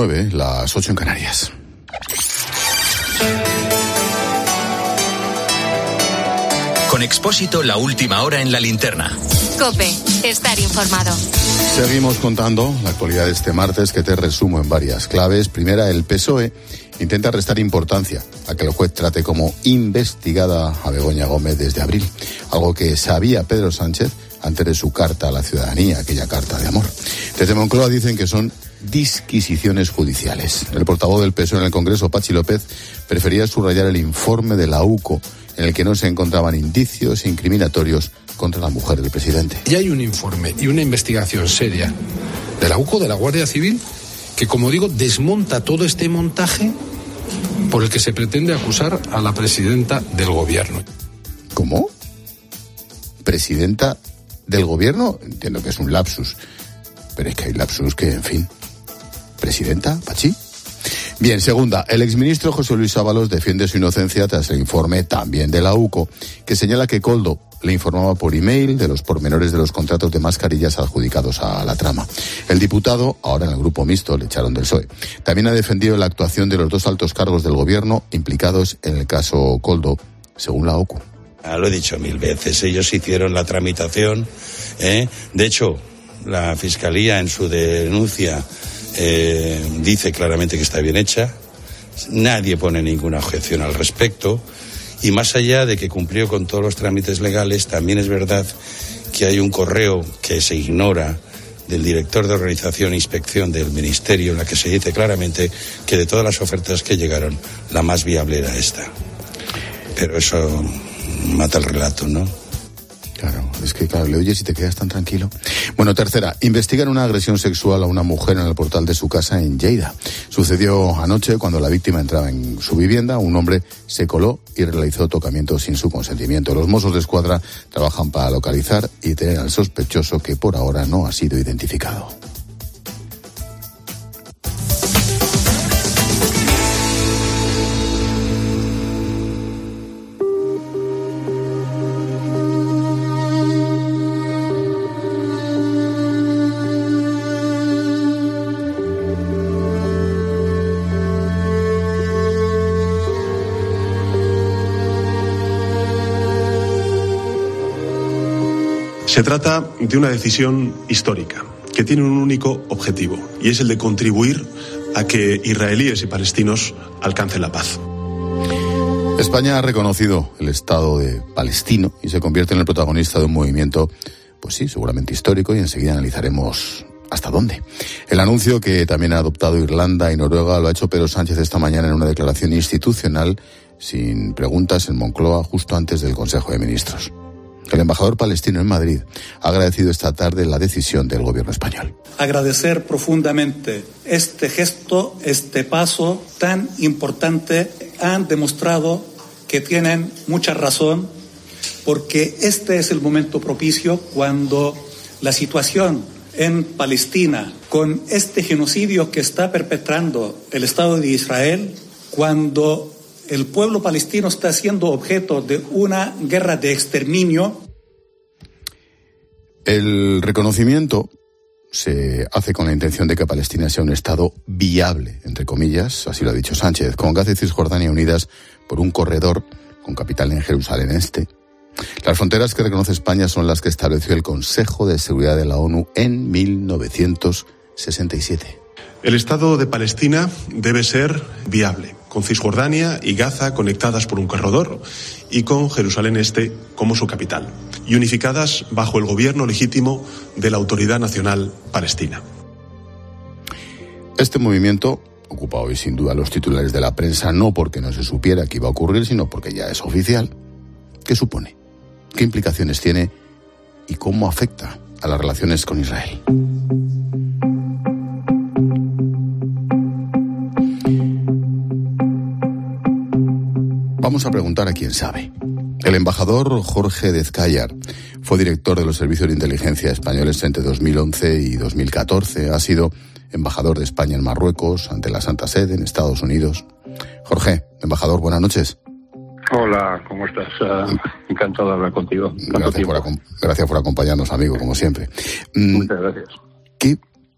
9, las 8 en Canarias. Con Expósito, la última hora en la linterna. COPE, estar informado. Seguimos contando la actualidad de este martes, que te resumo en varias claves. Primera, el PSOE intenta restar importancia a que el juez trate como investigada a Begoña Gómez desde abril, algo que sabía Pedro Sánchez antes de su carta a la ciudadanía, aquella carta de amor. Desde Moncloa dicen que son disquisiciones judiciales. El portavoz del PSOE en el Congreso, Patxi López, prefería subrayar el informe de la UCO, en el que no se encontraban indicios incriminatorios contra la mujer del presidente. Y hay un informe y una investigación seria de la UCO, de la Guardia Civil, que, como digo, desmonta todo este montaje por el que se pretende acusar a la presidenta del gobierno. ¿Cómo? ¿Presidenta del gobierno? Entiendo que es un lapsus, pero es que hay lapsus que, en fin. ¿Presidenta, Patxi? Bien, segunda, el exministro José Luis Ábalos defiende su inocencia tras el informe también de la UCO, que señala que Koldo le informaba por email de los pormenores de los contratos de mascarillas adjudicados a la trama. El diputado, ahora en el grupo mixto, le echaron del PSOE, también ha defendido la actuación de los dos altos cargos del gobierno implicados en el caso Koldo, según la UCO. Lo he dicho 1000 veces, ellos hicieron la tramitación, de hecho, la Fiscalía en su denuncia dice claramente que está bien hecha, nadie pone ninguna objeción al respecto, y más allá de que cumplió con todos los trámites legales, también es verdad que hay un correo que se ignora del director de Organización e Inspección del Ministerio, en la que se dice claramente que de todas las ofertas que llegaron, la más viable era esta. Pero eso mata el relato, ¿no? Claro, es que claro, le oyes y te quedas tan tranquilo. Bueno, tercera, investigan una agresión sexual a una mujer en el portal de su casa en Lleida. Sucedió anoche cuando la víctima entraba en su vivienda, un hombre se coló y realizó tocamientos sin su consentimiento. Los Mossos de Escuadra trabajan para localizar y tener al sospechoso, que por ahora no ha sido identificado. Se trata de una decisión histórica que tiene un único objetivo, y es el de contribuir a que israelíes y palestinos alcancen la paz. España ha reconocido el Estado de Palestino y se convierte en el protagonista de un movimiento, pues sí, seguramente histórico, y enseguida analizaremos hasta dónde. El anuncio, que también ha adoptado Irlanda y Noruega, lo ha hecho Pedro Sánchez esta mañana en una declaración institucional sin preguntas en Moncloa, justo antes del Consejo de Ministros. El embajador palestino en Madrid ha agradecido esta tarde la decisión del gobierno español. Agradecer profundamente este gesto, este paso tan importante. Han demostrado que tienen mucha razón, porque este es el momento propicio cuando la situación en Palestina, con este genocidio que está perpetrando el Estado de Israel, cuando el pueblo palestino está siendo objeto de una guerra de exterminio. El reconocimiento se hace con la intención de que Palestina sea un Estado viable, entre comillas, así lo ha dicho Sánchez, con Gaza y Cisjordania unidas por un corredor con capital en Jerusalén Este. Las fronteras que reconoce España son las que estableció el Consejo de Seguridad de la ONU en 1967. El Estado de Palestina debe ser viable, con Cisjordania y Gaza conectadas por un corredor y con Jerusalén Este como su capital, y unificadas bajo el gobierno legítimo de la Autoridad Nacional Palestina. Este movimiento ocupa hoy sin duda los titulares de la prensa, no porque no se supiera que iba a ocurrir, sino porque ya es oficial. ¿Qué supone? ¿Qué implicaciones tiene? ¿Y cómo afecta a las relaciones con Israel? Vamos a preguntar a quien sabe. El embajador Jorge Dezcayar fue director de los servicios de inteligencia españoles entre 2011 y 2014. Ha sido embajador de España en Marruecos, ante la Santa Sede, en Estados Unidos. Jorge, embajador, buenas noches. Hola, ¿cómo estás? Encantado de hablar contigo. Gracias por acompañarnos, amigo, como siempre. Muchas gracias. ¿Qué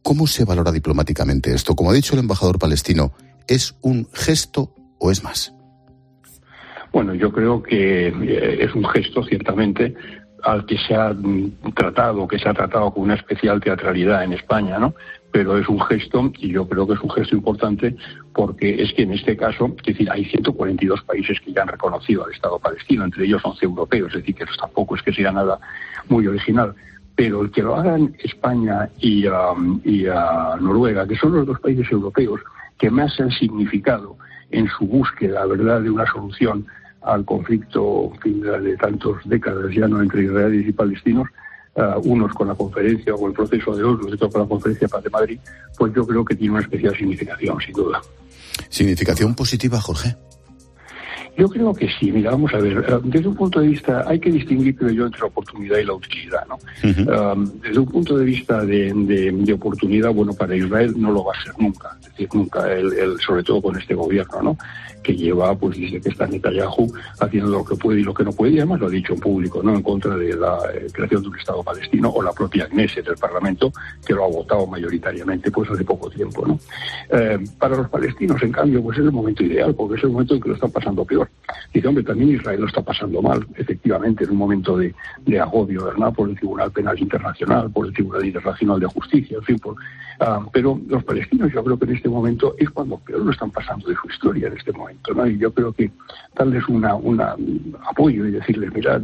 ¿Cómo se valora diplomáticamente esto? Como ha dicho el embajador palestino, ¿es un gesto o es más? Bueno, yo creo que es un gesto, ciertamente, al que se ha tratado con una especial teatralidad en España, ¿no? Pero es un gesto, y yo creo que es un gesto importante, porque es que en este caso, es decir, hay 142 países que ya han reconocido al Estado palestino, entre ellos 11 europeos, es decir, que tampoco es que sea nada muy original. Pero el que lo hagan España y Noruega, que son los dos países europeos que más han significado en su búsqueda, ¿verdad?, de una solución al conflicto de tantas décadas ya, ¿no?, entre israelíes y palestinos, unos con la conferencia o con el proceso de Oslo, otros con la conferencia de paz de Madrid, pues yo creo que tiene una especial significación, sin duda. ¿Significación positiva, Jorge? Yo creo que sí. Mira, vamos a ver, desde un punto de vista, hay que distinguir, creo yo, entre la oportunidad y la utilidad, ¿no? Desde un punto de vista de oportunidad, bueno, para Israel no lo va a ser nunca, es decir, nunca, sobre todo con este gobierno, ¿no?, que lleva, pues dice que está Netanyahu haciendo lo que puede y lo que no puede, y además lo ha dicho en público, ¿no?, en contra de la creación de un Estado palestino, o la propia Knesset del Parlamento, que lo ha votado mayoritariamente, pues hace poco tiempo, ¿no? Para los palestinos, en cambio, pues es el momento ideal, porque es el momento en que lo están pasando peor. Dice, hombre, también Israel lo está pasando mal, efectivamente, en un momento de agobio, ¿verdad?, por el Tribunal Penal Internacional, por el Tribunal Internacional de Justicia, en fin, pero los palestinos, yo creo que en este momento es cuando peor lo están pasando de su historia, en este momento, ¿no? Y yo creo que darles un apoyo y decirles, mirad,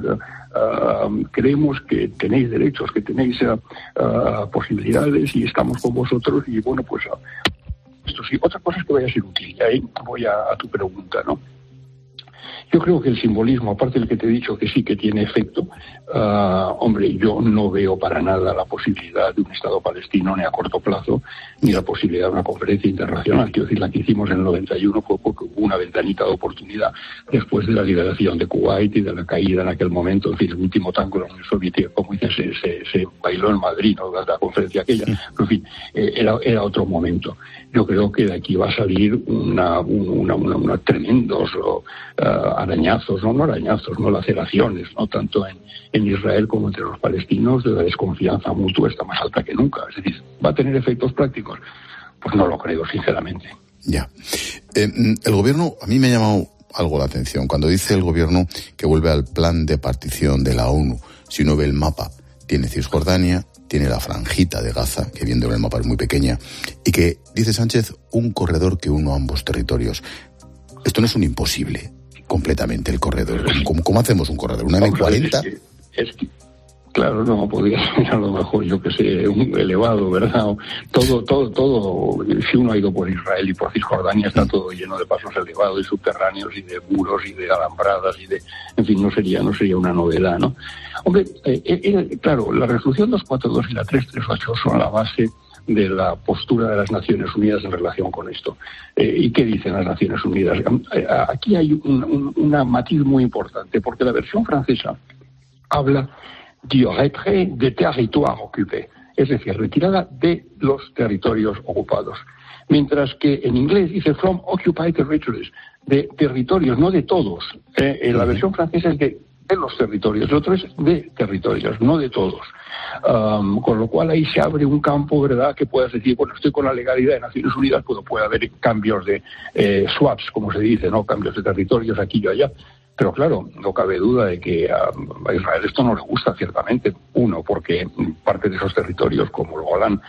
creemos que tenéis derechos, que tenéis posibilidades y estamos con vosotros, y bueno, pues esto sí. Otra cosa es que vaya a ser útil, y ahí voy a tu pregunta, ¿no? Yo creo que el simbolismo, aparte del que te he dicho que sí que tiene efecto, hombre, yo no veo para nada la posibilidad de un Estado palestino ni a corto plazo, ni la posibilidad de una conferencia internacional. Quiero decir, la que hicimos en el 91 fue porque hubo una ventanita de oportunidad después de la liberación de Kuwait y de la caída en aquel momento, en fin, el último tango de la Unión Soviética, como dicen, se bailó en Madrid, ¿no?, la conferencia aquella, pero en fin, era otro momento. Yo creo que de aquí va a salir una tremendos arañazos, no arañazos, no laceraciones, no tanto en Israel como entre los palestinos. La desconfianza mutua está más alta que nunca. Es decir, ¿va a tener efectos prácticos? Pues no lo creo, sinceramente. Ya. El gobierno, a mí me ha llamado algo la atención, cuando dice el gobierno que vuelve al plan de partición de la ONU. Si uno ve el mapa, tiene Cisjordania, tiene la franjita de Gaza, que viendo en el mapa es muy pequeña, y que, dice Sánchez, un corredor que une ambos territorios. Esto no es un imposible, completamente, el corredor. ¿Cómo hacemos un corredor? ¿Una M40? Es que, claro, no, podría ser a lo mejor, yo que sé, un elevado, ¿verdad? Todo, si uno ha ido por Israel y por Cisjordania, está todo lleno de pasos elevados y subterráneos y de muros y de alambradas y de, en fin, no sería una novedad, ¿no? Hombre, claro, la resolución 242 y la 338 son la base de la postura de las Naciones Unidas en relación con esto. ¿Y qué dicen las Naciones Unidas? Aquí hay un matiz muy importante, porque la versión francesa habla du retrait des territoires occupés, es decir, retirada de los territorios ocupados. Mientras que en inglés dice from occupied territories, de territorios, no de todos. La versión francesa es de los territorios, el otro es de territorios, no de todos. Con lo cual ahí se abre un campo, ¿verdad?, que puedas decir, bueno, estoy con la legalidad de Naciones Unidas, pues puede haber cambios de swaps, como se dice, ¿no?, cambios de territorios aquí y allá. Pero claro, no cabe duda de que a Israel esto no le gusta, ciertamente. Uno, porque parte de esos territorios, como el Golán,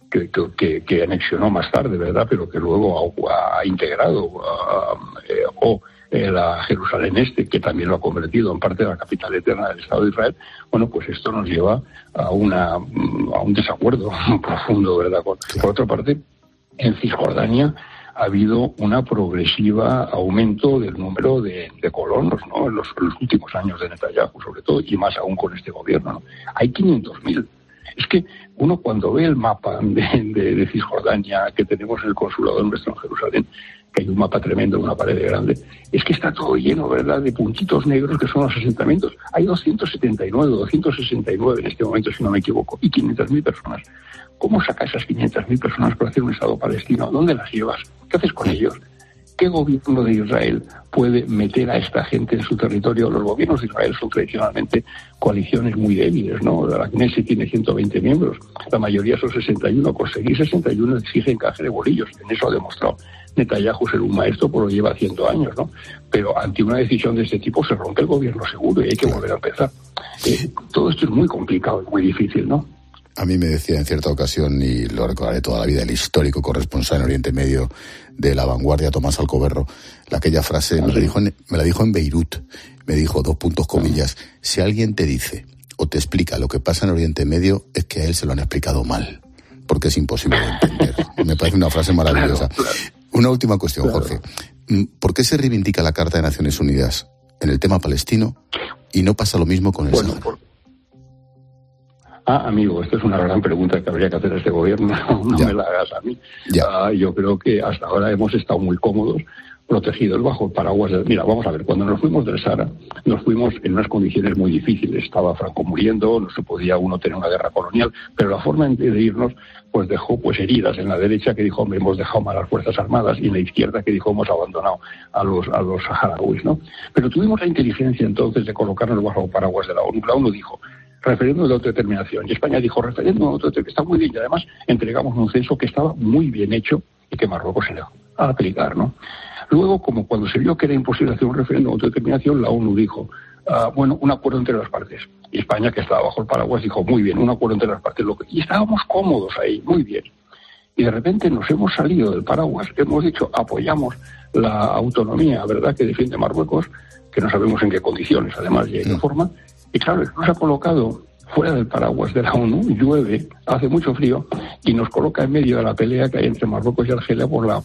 que anexionó más tarde, ¿verdad?, pero que luego ha integrado, o la Jerusalén Este, que también lo ha convertido en parte de la capital eterna del Estado de Israel. Bueno, pues esto nos lleva a un desacuerdo profundo, ¿verdad? Por otra parte, en Cisjordania ha habido una progresiva aumento del número de colonos, ¿no?, en los últimos años de Netanyahu, sobre todo, y más aún con este gobierno, ¿no? Hay 500.000. Es que uno, cuando ve el mapa de Cisjordania que tenemos en el consulado nuestro en Jerusalén, que hay un mapa tremendo, una pared grande, es que está todo lleno, ¿verdad?, de puntitos negros que son los asentamientos. Hay 279, 269 en este momento, si no me equivoco, y 500.000 personas. ¿Cómo sacas esas 500.000 personas para hacer un Estado palestino? ¿Dónde las llevas? ¿Qué haces con ellos? ¿Qué gobierno de Israel puede meter a esta gente en su territorio? Los gobiernos de Israel son tradicionalmente coaliciones muy débiles, ¿no? La Knesset tiene 120 miembros, la mayoría son 61. Conseguir 61 exige encaje de bolillos, en eso ha demostrado Netanyahu ser un maestro, pues lo lleva haciendo años, ¿no? Pero ante una decisión de este tipo se rompe el gobierno seguro y hay que volver a empezar. Todo esto es muy complicado y muy difícil, ¿no? A mí me decía en cierta ocasión, y lo recordaré toda la vida, el histórico corresponsal en Oriente Medio de La Vanguardia, Tomás Alcoberro, aquella frase me la dijo en Beirut, me dijo, 2 puntos comillas, si alguien te dice o te explica lo que pasa en Oriente Medio, es que a él se lo han explicado mal, porque es imposible de entender. Me parece una frase maravillosa. Claro. Una última cuestión, Jorge. ¿Por qué se reivindica la Carta de Naciones Unidas en el tema palestino y no pasa lo mismo con el Sáhara? Amigo, esta es una gran pregunta que habría que hacer a este gobierno, no me la hagas a mí. Yo creo que hasta ahora hemos estado muy cómodos, protegidos bajo el paraguas del... Mira, vamos a ver, cuando nos fuimos del Sáhara, nos fuimos en unas condiciones muy difíciles. Estaba Franco muriendo, no se podía uno tener una guerra colonial, pero la forma de irnos pues dejó pues heridas en la derecha, que dijo, hombre, hemos dejado mal a las Fuerzas Armadas, y en la izquierda, que dijo, hemos abandonado a los saharauis, ¿no? Pero tuvimos la inteligencia entonces de colocarnos bajo el paraguas de la ONU. La ONU dijo, referéndum de autodeterminación. Y España dijo, referéndum de autodeterminación, está muy bien. Y además entregamos un censo que estaba muy bien hecho y que Marruecos se negó a aplicar, ¿no? Luego, como cuando se vio que era imposible hacer un referéndum de autodeterminación, la ONU dijo, un acuerdo entre las partes. Y España, que estaba bajo el paraguas, dijo, muy bien, un acuerdo entre las partes. Y estábamos cómodos ahí, muy bien. Y de repente nos hemos salido del paraguas, hemos dicho, apoyamos la autonomía, ¿verdad?, que defiende Marruecos, que no sabemos en qué condiciones, además, y en qué forma. Y claro, nos ha colocado fuera del paraguas de la ONU, llueve, hace mucho frío, y nos coloca en medio de la pelea que hay entre Marruecos y Argelia por la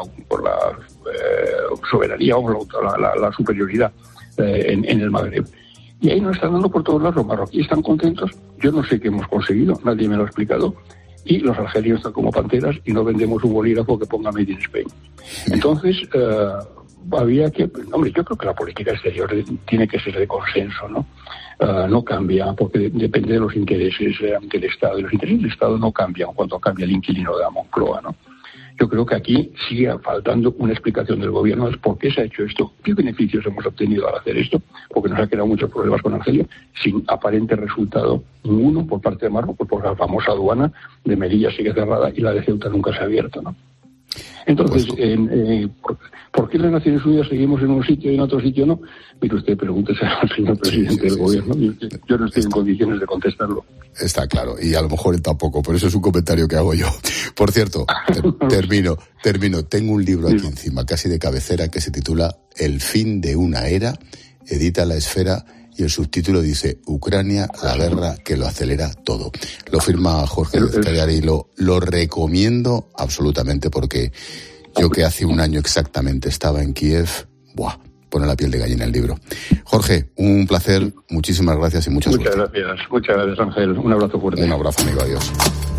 soberanía o la superioridad en el Magreb. Y ahí nos están dando por todos lados. Los marroquíes están contentos, yo no sé qué hemos conseguido, nadie me lo ha explicado, y los argelinos están como panteras y no vendemos un bolígrafo que ponga Made in Spain. Entonces, había que... Hombre, yo creo que la política exterior tiene que ser de consenso, ¿no? No cambia, porque depende de los intereses del Estado. Y los intereses del Estado no cambian cuando cambia el inquilino de la Moncloa, ¿no? Yo creo que aquí sigue faltando una explicación del gobierno de por qué se ha hecho esto, qué beneficios hemos obtenido al hacer esto, porque nos ha quedado muchos problemas con Argelia, sin aparente resultado ninguno por parte de Marruecos, porque la famosa aduana de Melilla sigue cerrada y la de Ceuta nunca se ha abierto, ¿no? Entonces, ¿por qué las Naciones Unidas seguimos en un sitio y en otro sitio no? Mire usted, pregúntese al señor presidente del gobierno. Yo no estoy en condiciones de contestarlo. Está claro, y a lo mejor él tampoco, por eso es un comentario que hago yo. Por cierto, termino. Tengo un libro aquí encima, casi de cabecera, que se titula El fin de una era, edita La Esfera, y el subtítulo dice Ucrania, la guerra que lo acelera todo. Lo firma Jorge Lezcayar y lo recomiendo absolutamente, porque yo, que hace un año exactamente estaba en Kiev, pone la piel de gallina el libro. Jorge, un placer, muchísimas gracias y mucha suerte. Muchas gracias, Ángel. Un abrazo fuerte. Un abrazo, amigo, adiós.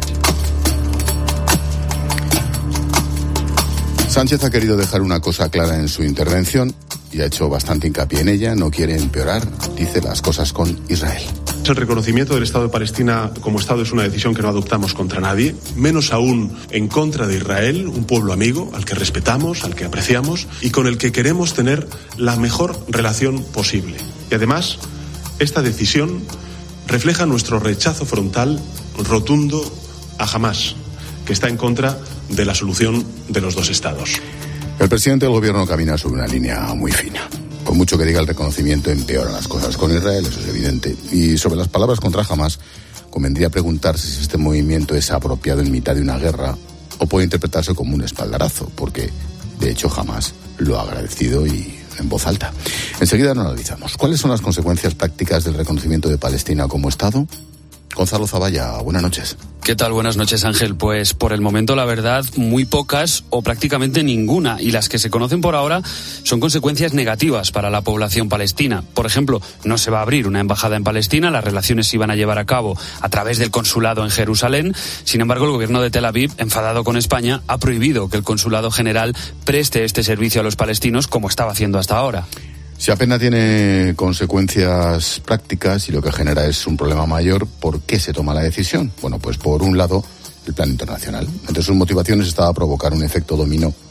Sánchez ha querido dejar una cosa clara en su intervención y ha hecho bastante hincapié en ella. No quiere empeorar, dice, las cosas con Israel. El reconocimiento del Estado de Palestina como Estado es una decisión que no adoptamos contra nadie, menos aún en contra de Israel, un pueblo amigo al que respetamos, al que apreciamos y con el que queremos tener la mejor relación posible. Y además, esta decisión refleja nuestro rechazo frontal, rotundo, a Hamás, que está en contra de la solución de los dos estados. El presidente del gobierno camina sobre una línea muy fina. Por mucho que diga el reconocimiento, empeora las cosas con Israel, eso es evidente. Y sobre las palabras contra Hamás, convendría preguntarse si este movimiento es apropiado en mitad de una guerra o puede interpretarse como un espaldarazo, porque de hecho Hamás lo ha agradecido y en voz alta. Enseguida lo analizamos. ¿Cuáles son las consecuencias prácticas del reconocimiento de Palestina como Estado? Gonzalo Zavalla, buenas noches. ¿Qué tal? Buenas noches, Ángel. Pues por el momento, la verdad, muy pocas o prácticamente ninguna. Y las que se conocen por ahora son consecuencias negativas para la población palestina. Por ejemplo, no se va a abrir una embajada en Palestina, las relaciones se iban a llevar a cabo a través del consulado en Jerusalén. Sin embargo, el gobierno de Tel Aviv, enfadado con España, ha prohibido que el consulado general preste este servicio a los palestinos como estaba haciendo hasta ahora. Si apenas tiene consecuencias prácticas y lo que genera es un problema mayor, ¿por qué se toma la decisión? Bueno, pues por un lado, el plan internacional. Entre sus motivaciones estaba provocar un efecto dominó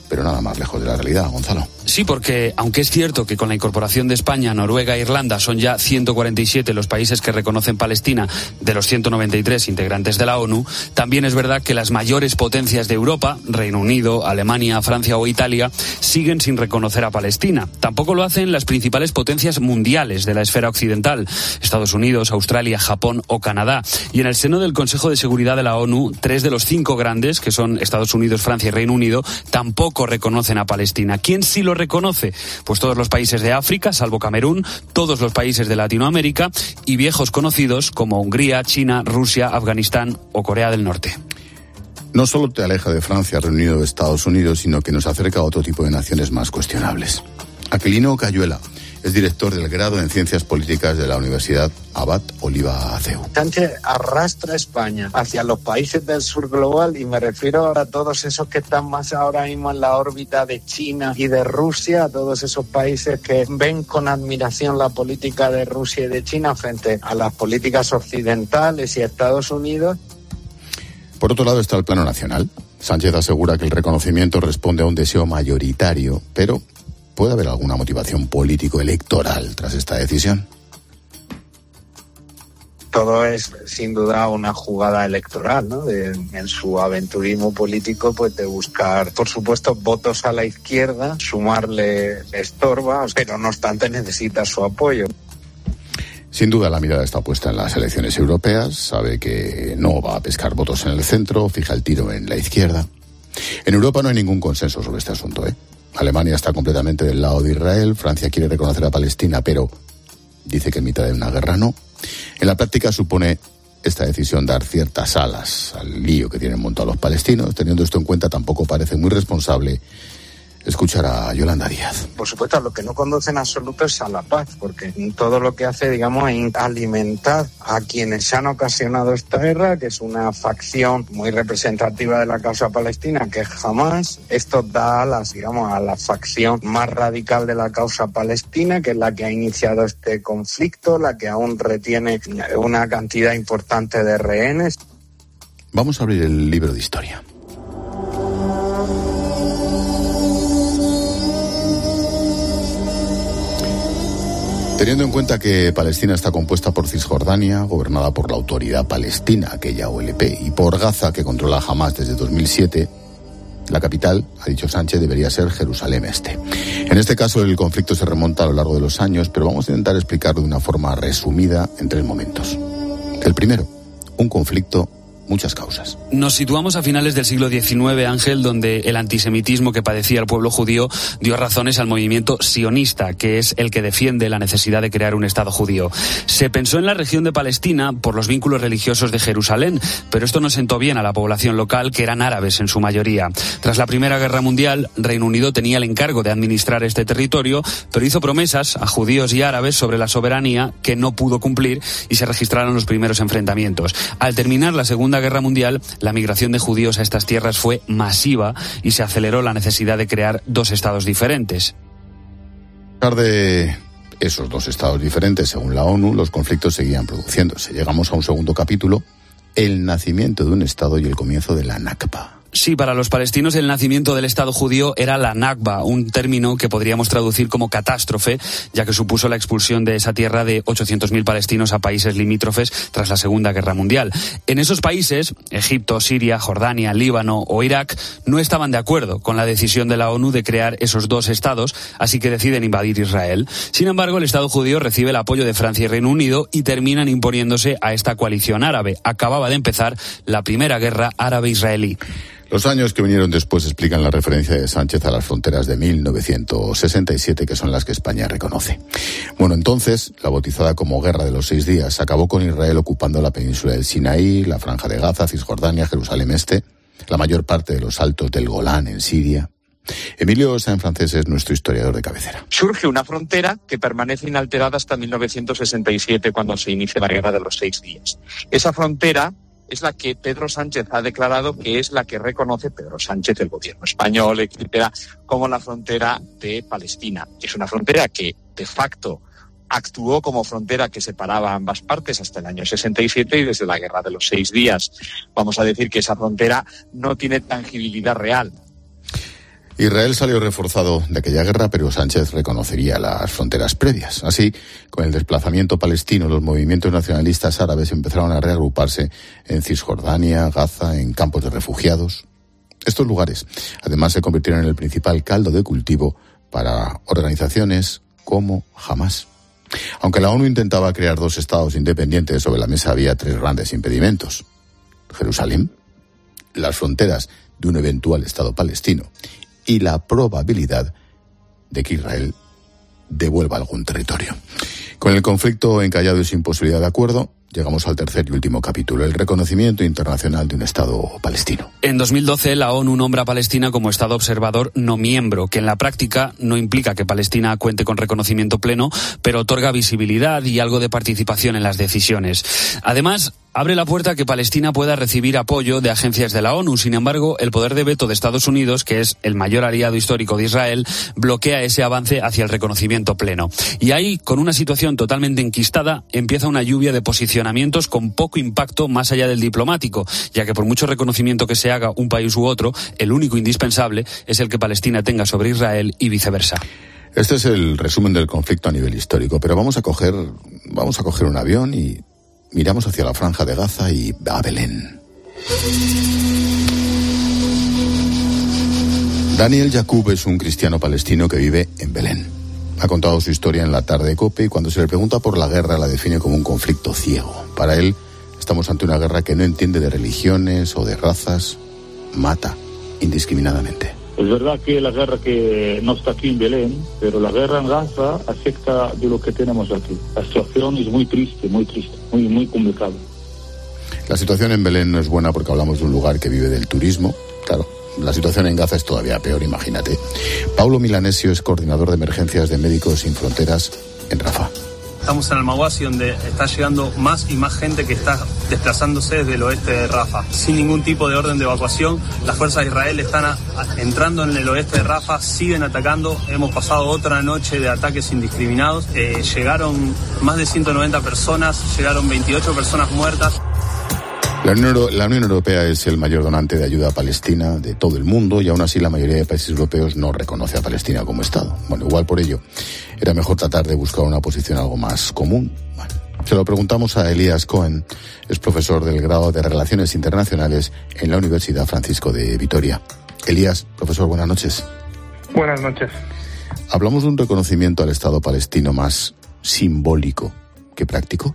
pero nada más lejos de la realidad, Gonzalo. Sí, porque aunque es cierto que con la incorporación de España, Noruega e Irlanda son ya 147 los países que reconocen Palestina de los 193 integrantes de la ONU, también es verdad que las mayores potencias de Europa, Reino Unido, Alemania, Francia o Italia, siguen sin reconocer a Palestina. Tampoco lo hacen las principales potencias mundiales de la esfera occidental, Estados Unidos, Australia, Japón o Canadá. Y en el seno del Consejo de Seguridad de la ONU, 3 de los 5 grandes, que son Estados Unidos, Francia y Reino Unido, tampoco reconocen a Palestina. ¿Quién sí lo reconoce? Pues todos los países de África, salvo Camerún, todos los países de Latinoamérica y viejos conocidos como Hungría, China, Rusia, Afganistán o Corea del Norte. No solo te aleja de Francia, Reino Unido o Estados Unidos, sino que nos acerca a otro tipo de naciones más cuestionables. Aquilino Cayuela es director del grado en Ciencias Políticas de la Universidad Abad Oliva CEU. Sánchez arrastra a España hacia los países del sur global y me refiero a todos esos que están más ahora mismo en la órbita de China y de Rusia, a todos esos países que ven con admiración la política de Rusia y de China frente a las políticas occidentales y a Estados Unidos. Por otro lado está el plano nacional. Sánchez asegura que el reconocimiento responde a un deseo mayoritario, pero ¿puede haber alguna motivación político-electoral tras esta decisión? Todo es, sin duda, una jugada electoral, ¿no? En su aventurismo político, pues de buscar, por supuesto, votos a la izquierda, sumarle estorba, pero no obstante necesita su apoyo. Sin duda la mirada está puesta en las elecciones europeas, sabe que no va a pescar votos en el centro, fija el tiro en la izquierda. En Europa no hay ningún consenso sobre este asunto, Alemania está completamente del lado de Israel, Francia quiere reconocer a Palestina, pero dice que en mitad de una guerra no. En la práctica supone esta decisión dar ciertas alas al lío que tienen montado los palestinos. Teniendo esto en cuenta, tampoco parece muy responsable escuchar a Yolanda Díaz. Por supuesto, a lo que no conduce en absoluto es a la paz, porque todo lo que hace, digamos, es alimentar a quienes han ocasionado esta guerra, que es una facción muy representativa de la causa palestina, que es Hamás. Esto da alas, digamos, a la facción más radical de la causa palestina, que es la que ha iniciado este conflicto, la que aún retiene una cantidad importante de rehenes. Vamos a abrir el libro de historia. Teniendo en cuenta que Palestina está compuesta por Cisjordania, gobernada por la Autoridad Palestina, aquella OLP, y por Gaza, que controla Hamás desde 2007, la capital, ha dicho Sánchez, debería ser Jerusalén Este. En este caso el conflicto se remonta a lo largo de los años, pero vamos a intentar explicarlo de una forma resumida en 3 momentos. El primero, un conflicto, muchas causas. Nos situamos a finales del siglo XIX, Ángel, donde el antisemitismo que padecía el pueblo judío dio razones al movimiento sionista, que es el que defiende la necesidad de crear un Estado judío. Se pensó en la región de Palestina por los vínculos religiosos de Jerusalén, pero esto no sentó bien a la población local, que eran árabes en su mayoría. Tras la Primera Guerra Mundial, Reino Unido tenía el encargo de administrar este territorio, pero hizo promesas a judíos y árabes sobre la soberanía que no pudo cumplir y se registraron los primeros enfrentamientos. Al terminar la Segunda Guerra Mundial, la migración de judíos a estas tierras fue masiva y se aceleró la necesidad de crear 2 estados diferentes. A pesar de esos 2 estados diferentes, según la ONU, los conflictos seguían produciéndose. Llegamos a un segundo capítulo, el nacimiento de un estado y el comienzo de la Nakba. Sí, para los palestinos el nacimiento del Estado judío era la Nakba, un término que podríamos traducir como catástrofe, ya que supuso la expulsión de esa tierra de 800.000 palestinos a países limítrofes tras la Segunda Guerra Mundial. En esos países, Egipto, Siria, Jordania, Líbano o Irak, no estaban de acuerdo con la decisión de la ONU de crear esos 2 estados, así que deciden invadir Israel. Sin embargo, el Estado judío recibe el apoyo de Francia y Reino Unido y terminan imponiéndose a esta coalición árabe. Acababa de empezar la Primera Guerra Árabe-Israelí. Los años que vinieron después explican la referencia de Sánchez a las fronteras de 1967, que son las que España reconoce. Bueno, entonces, la bautizada como Guerra de los 6 días acabó con Israel ocupando la península del Sinaí, la Franja de Gaza, Cisjordania, Jerusalén Este, la mayor parte de los altos del Golán en Siria. Emilio Sainz-Francés es nuestro historiador de cabecera. Surge una frontera que permanece inalterada hasta 1967, cuando se inicia la Guerra de los 6 días. Esa frontera es la que Pedro Sánchez ha declarado que es la que reconoce Pedro Sánchez, el gobierno español, etcétera, como la frontera de Palestina. Es una frontera que, de facto, actuó como frontera que separaba ambas partes hasta el año 67 y desde la Guerra de los 6 días. Vamos a decir que esa frontera no tiene tangibilidad real. Israel salió reforzado de aquella guerra, pero Sánchez reconocería las fronteras previas. Así, con el desplazamiento palestino, los movimientos nacionalistas árabes empezaron a reagruparse en Cisjordania, Gaza, en campos de refugiados. Estos lugares, además, se convirtieron en el principal caldo de cultivo para organizaciones como Hamás. Aunque la ONU intentaba crear 2 estados independientes, sobre la mesa había 3 grandes impedimentos: Jerusalén, las fronteras de un eventual estado palestino y la probabilidad de que Israel devuelva algún territorio. Con el conflicto encallado y sin posibilidad de acuerdo, llegamos al tercer y último capítulo, el reconocimiento internacional de un Estado palestino. En 2012, la ONU nombra a Palestina como Estado observador no miembro, que en la práctica no implica que Palestina cuente con reconocimiento pleno, pero otorga visibilidad y algo de participación en las decisiones. Además, abre la puerta a que Palestina pueda recibir apoyo de agencias de la ONU. Sin embargo, el poder de veto de Estados Unidos, que es el mayor aliado histórico de Israel, bloquea ese avance hacia el reconocimiento pleno. Y ahí, con una situación totalmente enquistada, empieza una lluvia de posicionamientos con poco impacto más allá del diplomático, ya que por mucho reconocimiento que se haga un país u otro, el único indispensable es el que Palestina tenga sobre Israel y viceversa. Este es el resumen del conflicto a nivel histórico, pero vamos a coger un avión y miramos hacia la Franja de Gaza y a Belén. Daniel Yacoub es un cristiano palestino que vive en Belén. Ha contado su historia en La Tarde COPE y cuando se le pregunta por la guerra la define como un conflicto ciego. Para él, estamos ante una guerra que no entiende de religiones o de razas, mata indiscriminadamente. Es verdad que la guerra que no está aquí en Belén, pero la guerra en Gaza afecta de lo que tenemos aquí. La situación es muy triste, muy complicada. La situación en Belén no es buena porque hablamos de un lugar que vive del turismo. Claro, la situación en Gaza es todavía peor, imagínate. Paulo Milanesio es coordinador de emergencias de Médicos Sin Fronteras en Rafah. Estamos en Al-Mawasi, donde está llegando más y más gente que está desplazándose desde el oeste de Rafah. Sin ningún tipo de orden de evacuación, las fuerzas de Israel están entrando en el oeste de Rafah, siguen atacando. Hemos pasado otra noche de ataques indiscriminados. Llegaron más de 190 personas, llegaron 28 personas muertas. La Unión Europea es el mayor donante de ayuda a Palestina de todo el mundo y aún así la mayoría de países europeos no reconoce a Palestina como Estado. Bueno, igual por ello era mejor tratar de buscar una posición algo más común. Bueno, se lo preguntamos a Elías Cohen, es profesor del grado de Relaciones Internacionales en la Universidad Francisco de Vitoria. Elías, profesor, buenas noches. Buenas noches. ¿Hablamos de un reconocimiento al Estado palestino más simbólico que práctico?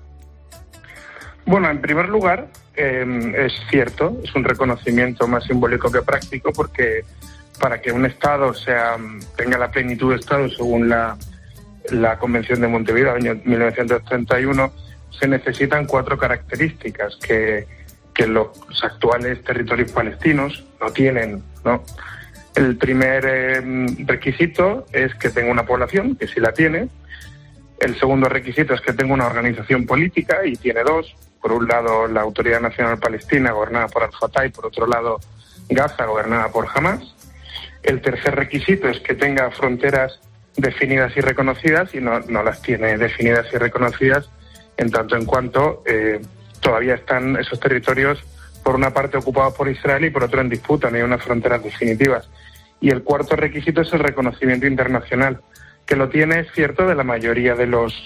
Bueno, en primer lugar, es cierto, es un reconocimiento más simbólico que práctico porque para que un Estado tenga la plenitud de Estado según la Convención de Montevideo, año 1931, se necesitan 4 características que los actuales territorios palestinos no tienen, ¿no? El primer requisito es que tenga una población, que sí la tiene. El segundo requisito es que tenga una organización política, y tiene 2. Por un lado, la Autoridad Nacional Palestina, gobernada por Al-Fatah, y por otro lado, Gaza, gobernada por Hamás. El tercer requisito es que tenga fronteras definidas y reconocidas, y no las tiene definidas y reconocidas, en tanto en cuanto todavía están esos territorios, por una parte ocupados por Israel y por otra en disputa, no hay unas fronteras definitivas. Y el cuarto requisito es el reconocimiento internacional, que lo tiene, es cierto, de la mayoría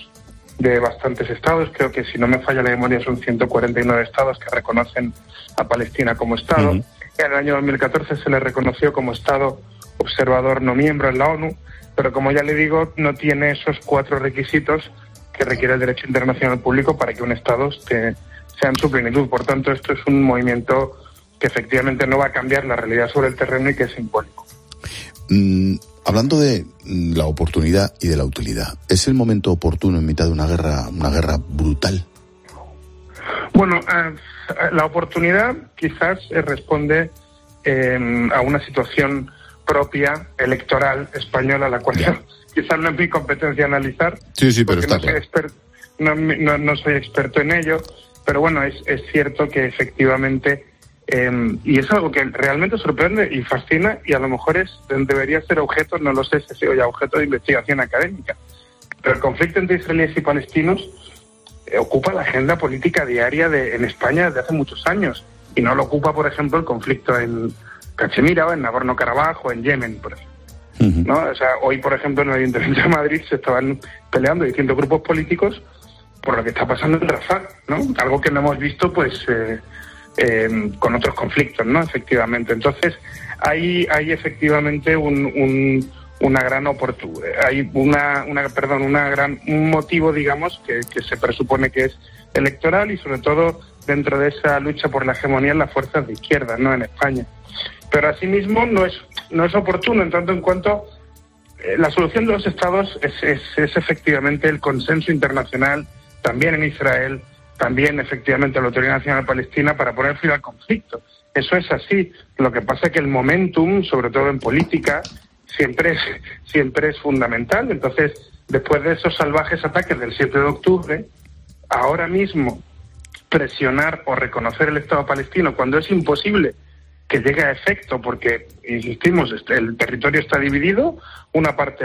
de bastantes estados. Creo que, si no me falla la memoria, son 149 estados que reconocen a Palestina como Estado. En el año 2014 se le reconoció como Estado observador no miembro en la ONU, pero, como ya le digo, no tiene esos 4 requisitos que requiere el derecho internacional público para que un Estado sea en su plenitud. Por tanto, esto es un movimiento que efectivamente no va a cambiar la realidad sobre el terreno y que es simbólico. Hablando de la oportunidad y de la utilidad, ¿es el momento oportuno en mitad de una guerra brutal? Bueno, la oportunidad quizás responde a una situación propia, electoral, española, la cual quizás no es mi competencia analizar. Sí, pero está claro. No soy experto en ello, pero bueno, es cierto que efectivamente... y es algo que realmente sorprende y fascina, y a lo mejor debería ser objeto, no lo sé si hoy objeto de investigación académica, pero el conflicto entre israelíes y palestinos ocupa la agenda política diaria en España desde hace muchos años, y no lo ocupa, por ejemplo, el conflicto en Cachemira o en Nagorno-Karabaj o en Yemen, por ejemplo. ¿No? O sea, hoy, por ejemplo, en el Ayuntamiento de Madrid se estaban peleando distintos grupos políticos por lo que está pasando en Rafah, ¿no? Algo que no hemos visto, pues, con otros conflictos, ¿no? Efectivamente. Entonces, hay efectivamente un motivo, digamos, que se presupone que es electoral, y sobre todo dentro de esa lucha por la hegemonía en las fuerzas de izquierda, ¿no? En España. Pero asimismo no es oportuno en tanto en cuanto la solución de los estados es efectivamente el consenso internacional, también en Israel, también efectivamente la Autoridad Nacional Palestina, para poner fin al conflicto. Eso es así. Lo que pasa es que el momentum, sobre todo en política, siempre es fundamental. Entonces, después de esos salvajes ataques del 7 de octubre, ahora mismo presionar o reconocer el Estado palestino cuando es imposible que llegue a efecto, porque, insistimos, el territorio está dividido, una parte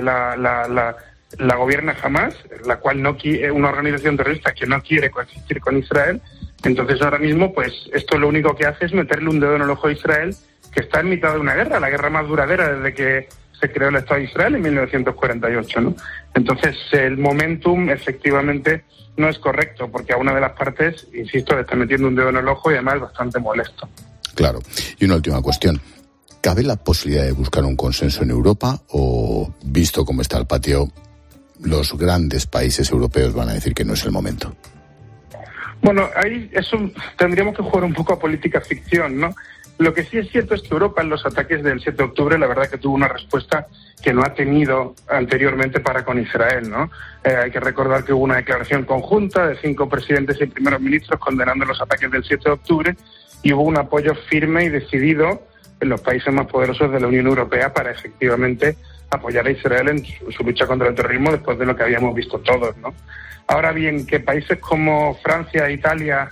la gobierna Hamas, la cual no quiere, una organización terrorista que no quiere coexistir con Israel. Entonces ahora mismo, pues, esto lo único que hace es meterle un dedo en el ojo a Israel, que está en mitad de una guerra, la guerra más duradera desde que se creó el Estado de Israel en 1948, ¿no? Entonces el momentum efectivamente no es correcto, porque a una de las partes, insisto, le está metiendo un dedo en el ojo y además es bastante molesto. Claro. Y una última cuestión. ¿Cabe la posibilidad de buscar un consenso en Europa o, visto cómo está el patio, los grandes países europeos van a decir que no es el momento? Bueno, ahí eso tendríamos que jugar un poco a política ficción, ¿no? Lo que sí es cierto es que Europa en los ataques del 7 de octubre la verdad que tuvo una respuesta que no ha tenido anteriormente para con Israel, ¿no? Hay que recordar que hubo una declaración conjunta de 5 presidentes y primeros ministros condenando los ataques del 7 de octubre y hubo un apoyo firme y decidido en los países más poderosos de la Unión Europea para efectivamente apoyar a Israel en su lucha contra el terrorismo después de lo que habíamos visto todos, ¿no? Ahora bien, que países como Francia, Italia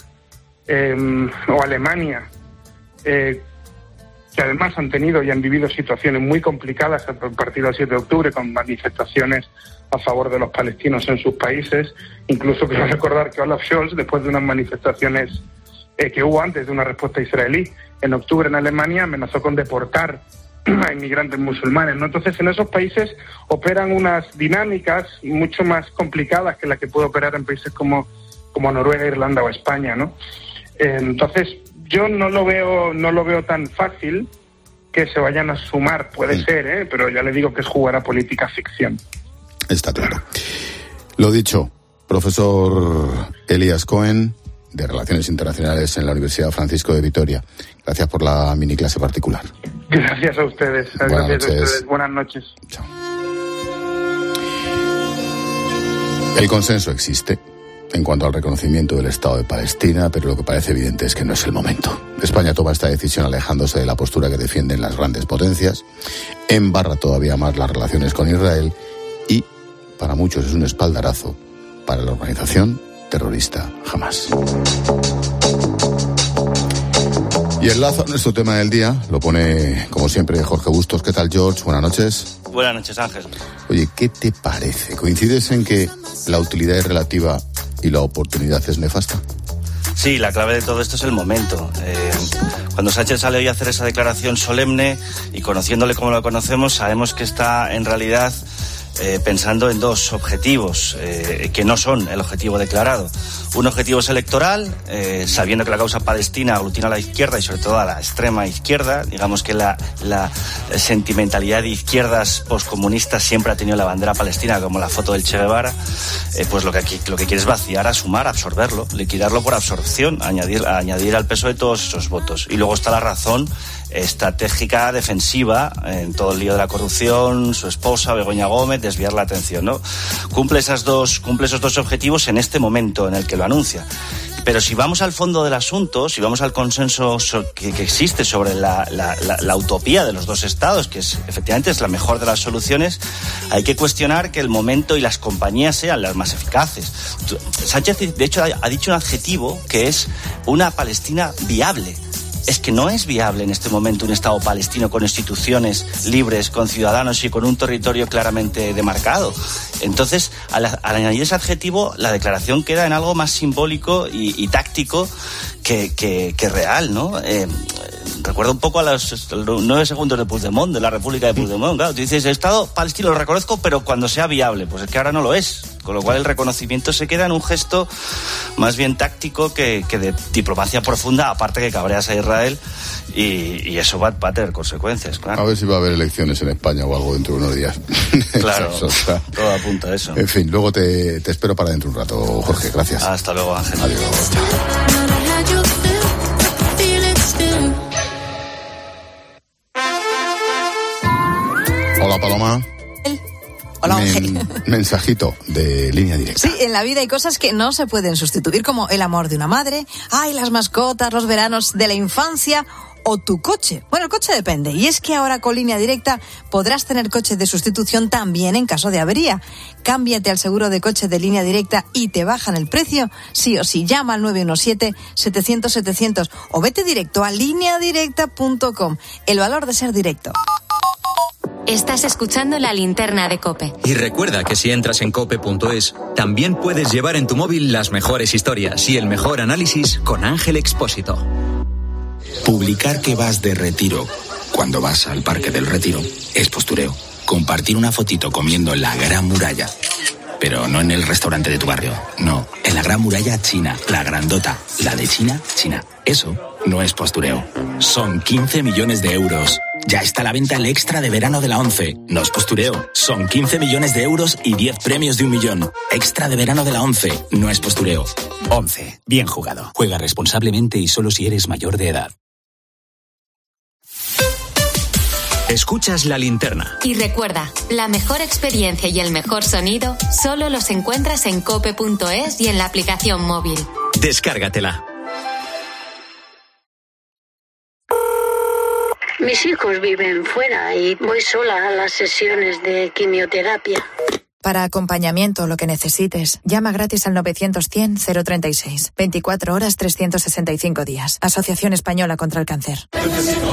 o Alemania, que además han tenido y han vivido situaciones muy complicadas a partir del 7 de octubre, con manifestaciones a favor de los palestinos en sus países. Incluso quiero recordar que Olaf Scholz, después de unas manifestaciones que hubo antes de una respuesta israelí en octubre en Alemania, amenazó con deportar a inmigrantes musulmanes, ¿no? Entonces, en esos países operan unas dinámicas mucho más complicadas que las que puede operar en países como Noruega, Irlanda o España, ¿no? Entonces, yo no lo veo tan fácil que se vayan a sumar. Puede ser, pero ya le digo que es jugar a política ficción. Está claro. Lo dicho, profesor Elías Cohen, de Relaciones Internacionales en la Universidad Francisco de Vitoria. Gracias por la mini clase particular. Gracias a ustedes. Buenas noches. Buenas noches. Chao. El consenso existe en cuanto al reconocimiento del Estado de Palestina, pero lo que parece evidente es que no es el momento. España toma esta decisión alejándose de la postura que defienden las grandes potencias, embarra todavía más las relaciones con Israel y, para muchos, es un espaldarazo para la organización terrorista Hamas. Y el lazo a nuestro tema del día lo pone, como siempre, Jorge Bustos. ¿Qué tal, George? Buenas noches. Buenas noches, Ángel. Oye, ¿qué te parece? ¿Coincides en que la utilidad es relativa y la oportunidad es nefasta? Sí, la clave de todo esto es el momento. Cuando Sánchez sale hoy a hacer esa declaración solemne y conociéndole como lo conocemos, sabemos que está en realidad pensando en dos objetivos que no son el objetivo declarado. Un objetivo es electoral, sabiendo que la causa palestina aglutina a la izquierda y sobre todo a la extrema izquierda. Digamos que la sentimentalidad de izquierdas poscomunistas siempre ha tenido la bandera palestina como la foto del Che Guevara. Pues lo que quiere es vaciar a Sumar, absorberlo, liquidarlo por absorción, añadir al PSOE todos esos votos. Y luego está la razón estratégica defensiva en todo el lío de la corrupción, su esposa Begoña Gómez, desviar la atención, ¿no? Cumple esos dos objetivos en este momento en el que lo anuncia. Pero si vamos al fondo del asunto, si vamos al consenso que existe sobre la utopía de los dos estados, que efectivamente es la mejor de las soluciones, hay que cuestionar que el momento y las compañías sean las más eficaces. Sánchez, de hecho, ha dicho un adjetivo que es una Palestina viable. Es que no es viable en este momento un Estado palestino con instituciones libres, con ciudadanos y con un territorio claramente demarcado. Entonces, al añadir ese adjetivo, la declaración queda en algo más simbólico y táctico que real, ¿no? recuerda un poco a los 9 segundos de Puigdemont, de la República de Puigdemont. Claro, tú dices, el Estado palestino lo reconozco, pero cuando sea viable. Pues es que ahora no lo es. Con lo cual el reconocimiento se queda en un gesto más bien táctico que de diplomacia profunda, aparte que cabreas a Israel, y eso va a tener consecuencias, claro. A ver si va a haber elecciones en España o algo dentro de unos días. Claro, todo apunta a eso. En fin, luego te espero para dentro un rato, Jorge, gracias. Hasta luego, Ángel. Adiós. Hola, Paloma. Hola, Ángel. Mensajito de Línea Directa. Sí, en la vida hay cosas que no se pueden sustituir, como el amor de una madre, las mascotas, los veranos de la infancia o tu coche. Bueno, el coche depende. Y es que ahora con Línea Directa podrás tener coche de sustitución también en caso de avería. Cámbiate al seguro de coche de Línea Directa y te bajan el precio. Sí o sí, llama al 917-700-700 o vete directo a lineadirecta.com. El valor de ser directo. Estás escuchando La Linterna de COPE. Y recuerda que si entras en cope.es, también puedes llevar en tu móvil las mejores historias y el mejor análisis con Ángel Expósito. Publicar que vas de retiro cuando vas al Parque del Retiro es postureo. Compartir una fotito comiendo en la Gran Muralla, pero no en el restaurante de tu barrio, no, en la Gran Muralla china, la grandota, la de China, China. Eso no es postureo. Son 15 millones de euros. Ya está a la venta el extra de verano de la ONCE. No es postureo. Son 15 millones de euros y 10 premios de 1 millón. Extra de verano de la ONCE. No es postureo. ONCE. Bien jugado. Juega responsablemente y solo si eres mayor de edad. Escuchas La Linterna. Y recuerda, la mejor experiencia y el mejor sonido solo los encuentras en cope.es y en la aplicación móvil. Descárgatela. Mis hijos viven fuera y voy sola a las sesiones de quimioterapia. Para acompañamiento, lo que necesites, llama gratis al 900-100-036. 24 horas, 365 días. Asociación Española contra el Cáncer. Hay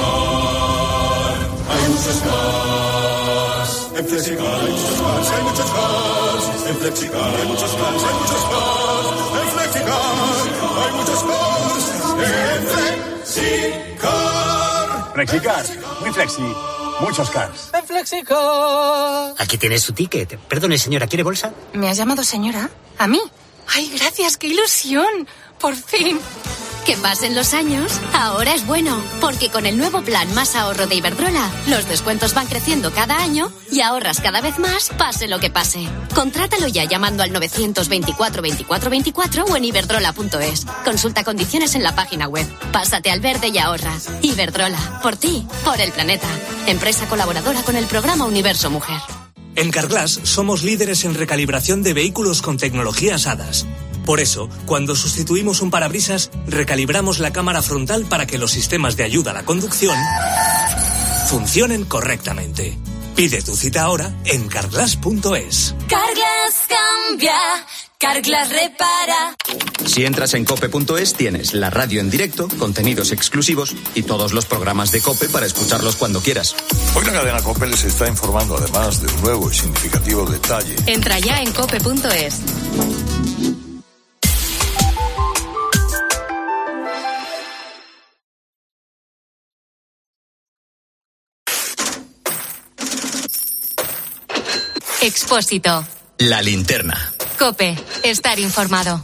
muchos más. En Flexicar hay muchos más. Hay muchos más. En Flexicar hay muchos más. Hay muchos más. En Flexicar hay muchos más. En Flexicar. Flexicar, muy flexi, muchos cars. En Flexicar. Aquí tiene su ticket. Perdone, señora, ¿quiere bolsa? ¿Me has llamado señora? ¿A mí? ¡Ay, gracias! ¡Qué ilusión! ¡Por fin! Que pasen los años, ahora es bueno, porque con el nuevo plan Más Ahorro de Iberdrola, los descuentos van creciendo cada año y ahorras cada vez más, pase lo que pase. Contrátalo ya llamando al 924 24 24 o en iberdrola.es. Consulta condiciones en la página web. Pásate al verde y ahorra. Iberdrola, por ti, por el planeta. Empresa colaboradora con el programa Universo Mujer. En Carglass somos líderes en recalibración de vehículos con tecnologías HADAS. Por eso, cuando sustituimos un parabrisas, recalibramos la cámara frontal para que los sistemas de ayuda a la conducción funcionen correctamente. Pide tu cita ahora en carglass.es. Carglass cambia, Carglass repara. Si entras en cope.es tienes la radio en directo, contenidos exclusivos y todos los programas de COPE para escucharlos cuando quieras. Hoy la cadena COPE les está informando además de un nuevo y significativo detalle. Entra ya en cope.es. Expósito. La Linterna. COPE. Estar informado.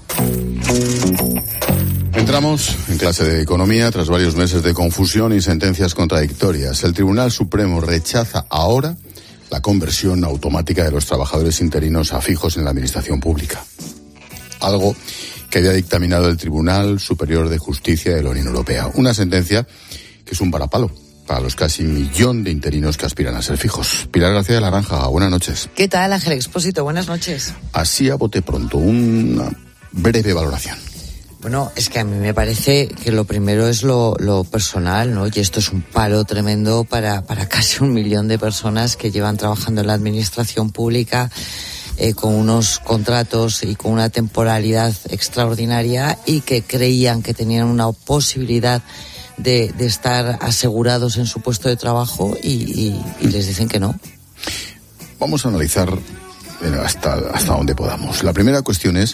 Entramos en clase de economía tras varios meses de confusión y sentencias contradictorias. El Tribunal Supremo rechaza ahora la conversión automática de los trabajadores interinos a fijos en la administración pública. Algo que había dictaminado el Tribunal Superior de Justicia de la Unión Europea. Una sentencia que es un varapalo para los casi 1 millón de interinos que aspiran a ser fijos. Pilar García de la Granja, buenas noches. ¿Qué tal, Ángel Expósito? Buenas noches. Así a bote pronto, una breve valoración. Bueno, es que a mí me parece que lo primero es lo personal, ¿no? Y esto es un palo tremendo para casi 1 millón de personas que llevan trabajando en la administración pública con unos contratos y con una temporalidad extraordinaria y que creían que tenían una posibilidad de estar asegurados en su puesto de trabajo y les dicen que no. Vamos a analizar hasta donde podamos. La primera cuestión es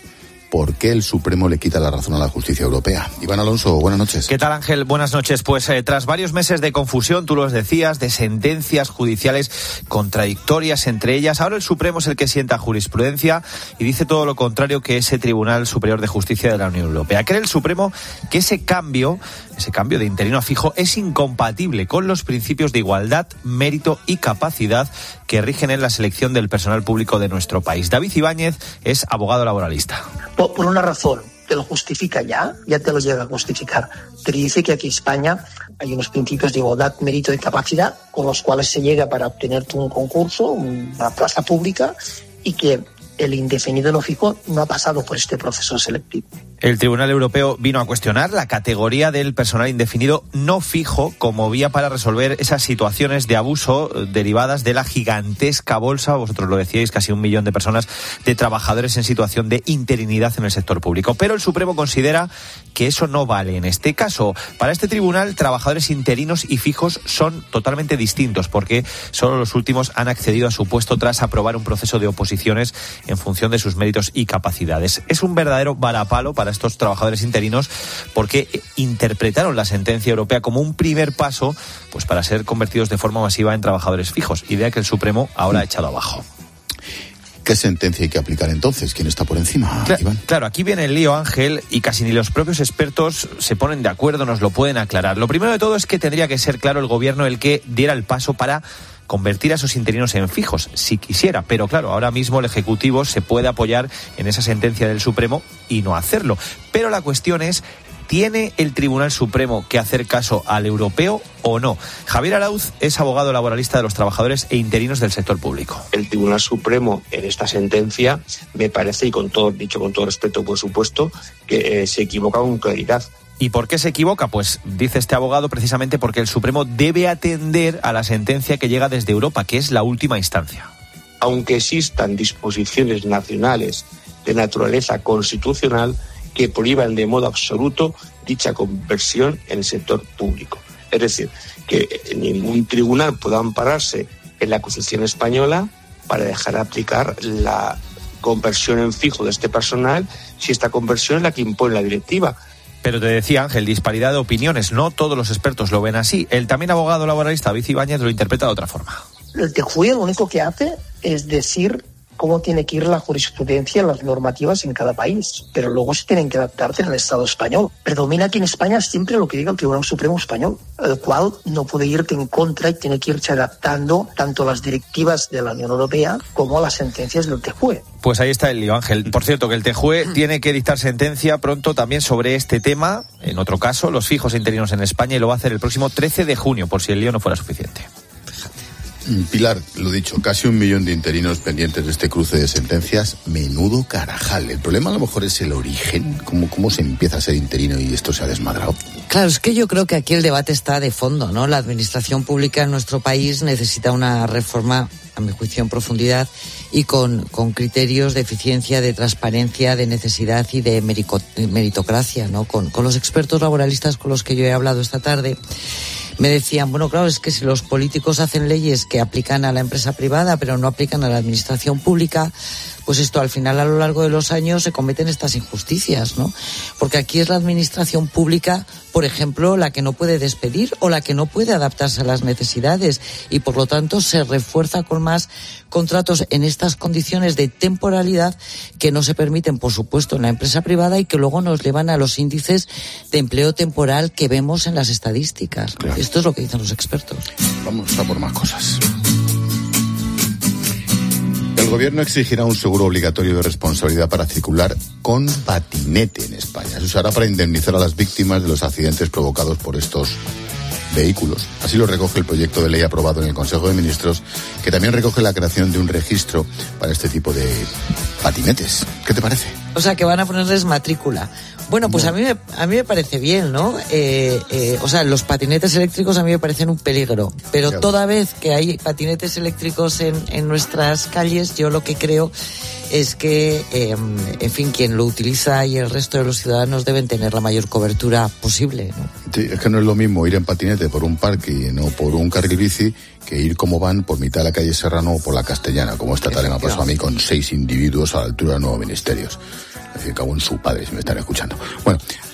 por qué el Supremo le quita la razón a la justicia europea. Iván Alonso, buenas noches. ¿Qué tal, Ángel? Buenas noches. Pues tras varios meses de confusión, tú lo decías, de sentencias judiciales contradictorias entre ellas, ahora el Supremo es el que sienta jurisprudencia y dice todo lo contrario que ese Tribunal Superior de Justicia de la Unión Europea. Cree el Supremo que ese cambio de interino a fijo es incompatible con los principios de igualdad, mérito y capacidad que rigen en la selección del personal público de nuestro país. David Ibáñez es abogado laboralista. Por una razón, te lo justifica ya te lo llega a justificar. Te dice que aquí en España hay unos principios de igualdad, mérito y capacidad con los cuales se llega para obtener un concurso, una plaza pública, y que el indefinido no fijo no ha pasado por este proceso selectivo. El Tribunal Europeo vino a cuestionar la categoría del personal indefinido no fijo como vía para resolver esas situaciones de abuso derivadas de la gigantesca bolsa, vosotros lo decíais, casi 1 millón de personas, de trabajadores en situación de interinidad en el sector público. Pero el Supremo considera que eso no vale en este caso. Para este tribunal, trabajadores interinos y fijos son totalmente distintos, porque solo los últimos han accedido a su puesto tras aprobar un proceso de oposiciones en función de sus méritos y capacidades. Es un verdadero varapalo para estos trabajadores interinos porque interpretaron la sentencia europea como un primer paso pues para ser convertidos de forma masiva en trabajadores fijos, idea que el Supremo ahora ha echado abajo. ¿Qué sentencia hay que aplicar entonces? ¿Quién está por encima, Iván? Claro, aquí viene el lío, Ángel, y casi ni los propios expertos se ponen de acuerdo, nos lo pueden aclarar. Lo primero de todo es que tendría que ser, claro, el gobierno el que diera el paso para convertir a esos interinos en fijos, si quisiera. Pero claro, ahora mismo el Ejecutivo se puede apoyar en esa sentencia del Supremo y no hacerlo. Pero la cuestión es, ¿tiene el Tribunal Supremo que hacer caso al europeo o no? Javier Arauz es abogado laboralista de los trabajadores e interinos del sector público. El Tribunal Supremo en esta sentencia me parece, y con todo respeto por supuesto, que se equivoca con claridad. ¿Y por qué se equivoca? Pues dice este abogado precisamente porque el Supremo debe atender a la sentencia que llega desde Europa, que es la última instancia. Aunque existan disposiciones nacionales de naturaleza constitucional que prohíban de modo absoluto dicha conversión en el sector público. Es decir, que ningún tribunal pueda ampararse en la Constitución española para dejar de aplicar la conversión en fijo de este personal si esta conversión es la que impone la directiva. Pero te decía, Ángel, disparidad de opiniones. No todos los expertos lo ven así. El también abogado laboralista David Ibáñez lo interpreta de otra forma. El TJUE lo único que hace es decir cómo tiene que ir la jurisprudencia, las normativas en cada país, pero luego se tienen que adaptarse en el Estado español. Predomina aquí en España siempre lo que diga el Tribunal Supremo Español, el cual no puede irte en contra y tiene que irse adaptando tanto a las directivas de la Unión Europea como a las sentencias del TJUE. Pues ahí está el lío, Ángel. Por cierto, que el TJUE tiene que dictar sentencia pronto también sobre este tema, en otro caso, los fijos e interinos en España, y lo va a hacer el próximo 13 de junio, por si el lío no fuera suficiente. Pilar, lo dicho, casi 1 millón de interinos pendientes de este cruce de sentencias. Menudo carajal. El problema a lo mejor es el origen. ¿Cómo se empieza a ser interino y esto se ha desmadrado? Claro, es que yo creo que aquí el debate está de fondo, ¿no? La administración pública en nuestro país necesita una reforma, a mi juicio, en profundidad y con criterios de eficiencia, de transparencia, de necesidad y de meritocracia, ¿no? Con los expertos laboralistas con los que yo he hablado esta tarde, me decían, bueno, claro, es que si los políticos hacen leyes que aplican a la empresa privada pero no aplican a la administración pública, pues esto al final a lo largo de los años se cometen estas injusticias, ¿no? Porque aquí es la administración pública, por ejemplo, la que no puede despedir o la que no puede adaptarse a las necesidades y por lo tanto se refuerza con más contratos en estas condiciones de temporalidad que no se permiten, por supuesto, en la empresa privada y que luego nos llevan a los índices de empleo temporal que vemos en las estadísticas. Claro. Esto es lo que dicen los expertos. Vamos a por más cosas. El gobierno exigirá un seguro obligatorio de responsabilidad para circular con patinete en España. Se usará para indemnizar a las víctimas de los accidentes provocados por estos vehículos. Así lo recoge el proyecto de ley aprobado en el Consejo de Ministros, que también recoge la creación de un registro para este tipo de patinetes. ¿Qué te parece? O sea, que van a ponerles matrícula. Bueno, pues a mí me parece bien, ¿no? O sea, los patinetes eléctricos a mí me parecen un peligro, pero toda vez que hay patinetes eléctricos en nuestras calles, yo lo que creo es que, en fin, quien lo utiliza y el resto de los ciudadanos deben tener la mayor cobertura posible, ¿no? Sí, es que no es lo mismo ir en patinete por un parque o por un carril bici que ir como van por mitad de la calle Serrano o por la Castellana, como esta tarde me ha pasado a mí con 6 individuos a la altura de Nuevos Ministerios. decir, cago en su padre, si me están escuchando. Bueno,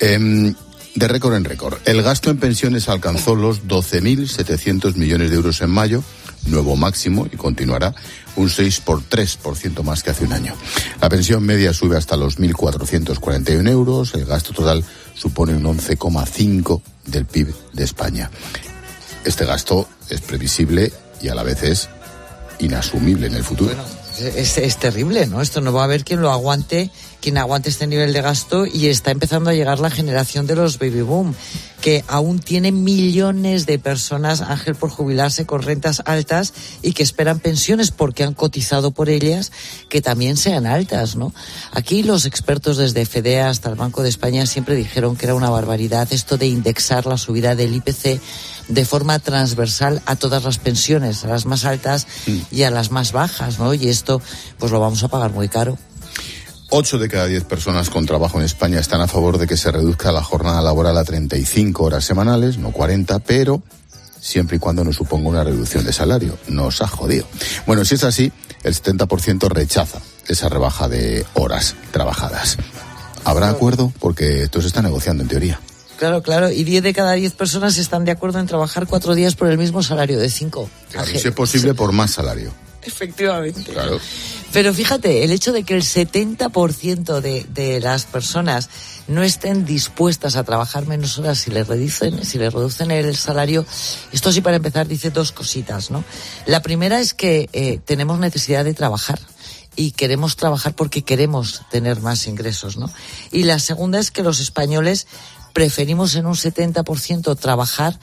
de récord en récord. El gasto en pensiones alcanzó los 12.700 millones de euros en mayo, nuevo máximo, y continuará un 6,3% más que hace un año. La pensión media sube hasta los 1.441 euros, el gasto total supone un 11,5% del PIB de España. Este gasto es previsible y a la vez es inasumible en el futuro. Bueno, es terrible, ¿no? Esto no va a haber quien lo aguante, quien aguante este nivel de gasto, y está empezando a llegar la generación de los baby boom, que aún tiene millones de personas, Ángel, por jubilarse con rentas altas y que esperan pensiones porque han cotizado por ellas, que también sean altas, ¿no? Aquí los expertos desde FEDEA hasta el Banco de España siempre dijeron que era una barbaridad esto de indexar la subida del IPC de forma transversal a todas las pensiones, a las más altas y a las más bajas, ¿no? Y esto pues lo vamos a pagar muy caro. 8 de cada 10 personas con trabajo en España están a favor de que se reduzca la jornada laboral a 35 horas semanales, no 40, pero siempre y cuando no suponga una reducción de salario. Nos ha jodido. Bueno, si es así, el 70% rechaza esa rebaja de horas trabajadas. ¿Habrá acuerdo? Porque esto se está negociando en teoría. Claro, y 10 de cada 10 personas están de acuerdo en trabajar 4 días por el mismo salario de 5. Claro, si es posible, por más salario. Efectivamente. Claro. Pero fíjate, el hecho de que el 70% de las personas no estén dispuestas a trabajar menos horas si les reducen el salario, esto sí, para empezar, dice dos cositas, ¿no? La primera es que tenemos necesidad de trabajar. Y queremos trabajar porque queremos tener más ingresos, ¿no? Y la segunda es que los españoles preferimos en un 70% trabajar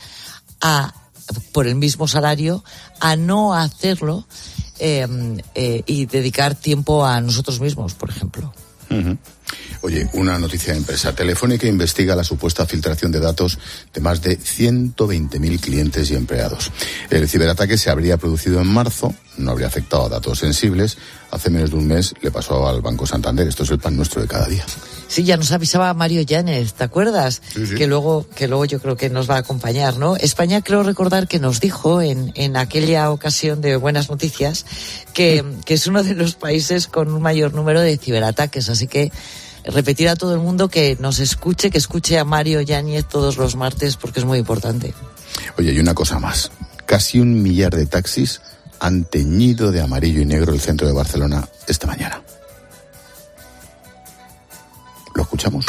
por el mismo salario a no hacerlo y dedicar tiempo a nosotros mismos, por ejemplo. Uh-huh. Oye, una noticia de empresa. Telefónica investiga la supuesta filtración de datos de más de 120.000 clientes y empleados. El ciberataque se habría producido en marzo, no habría afectado a datos sensibles. Hace menos de un mes le pasó al Banco Santander. Esto es el pan nuestro de cada día. Sí, ya nos avisaba Mario Yáñez, ¿te acuerdas? Sí. Que luego yo creo que nos va a acompañar, ¿no? España, creo recordar que nos dijo en aquella ocasión de Buenas Noticias que es uno de los países con un mayor número de ciberataques, así que repetir a todo el mundo que nos escuche, que escuche a Mario Yáñez todos los martes, porque es muy importante. Oye, y una cosa más. Casi 1 millar de taxis han teñido de amarillo y negro el centro de Barcelona esta mañana. ¿Lo escuchamos?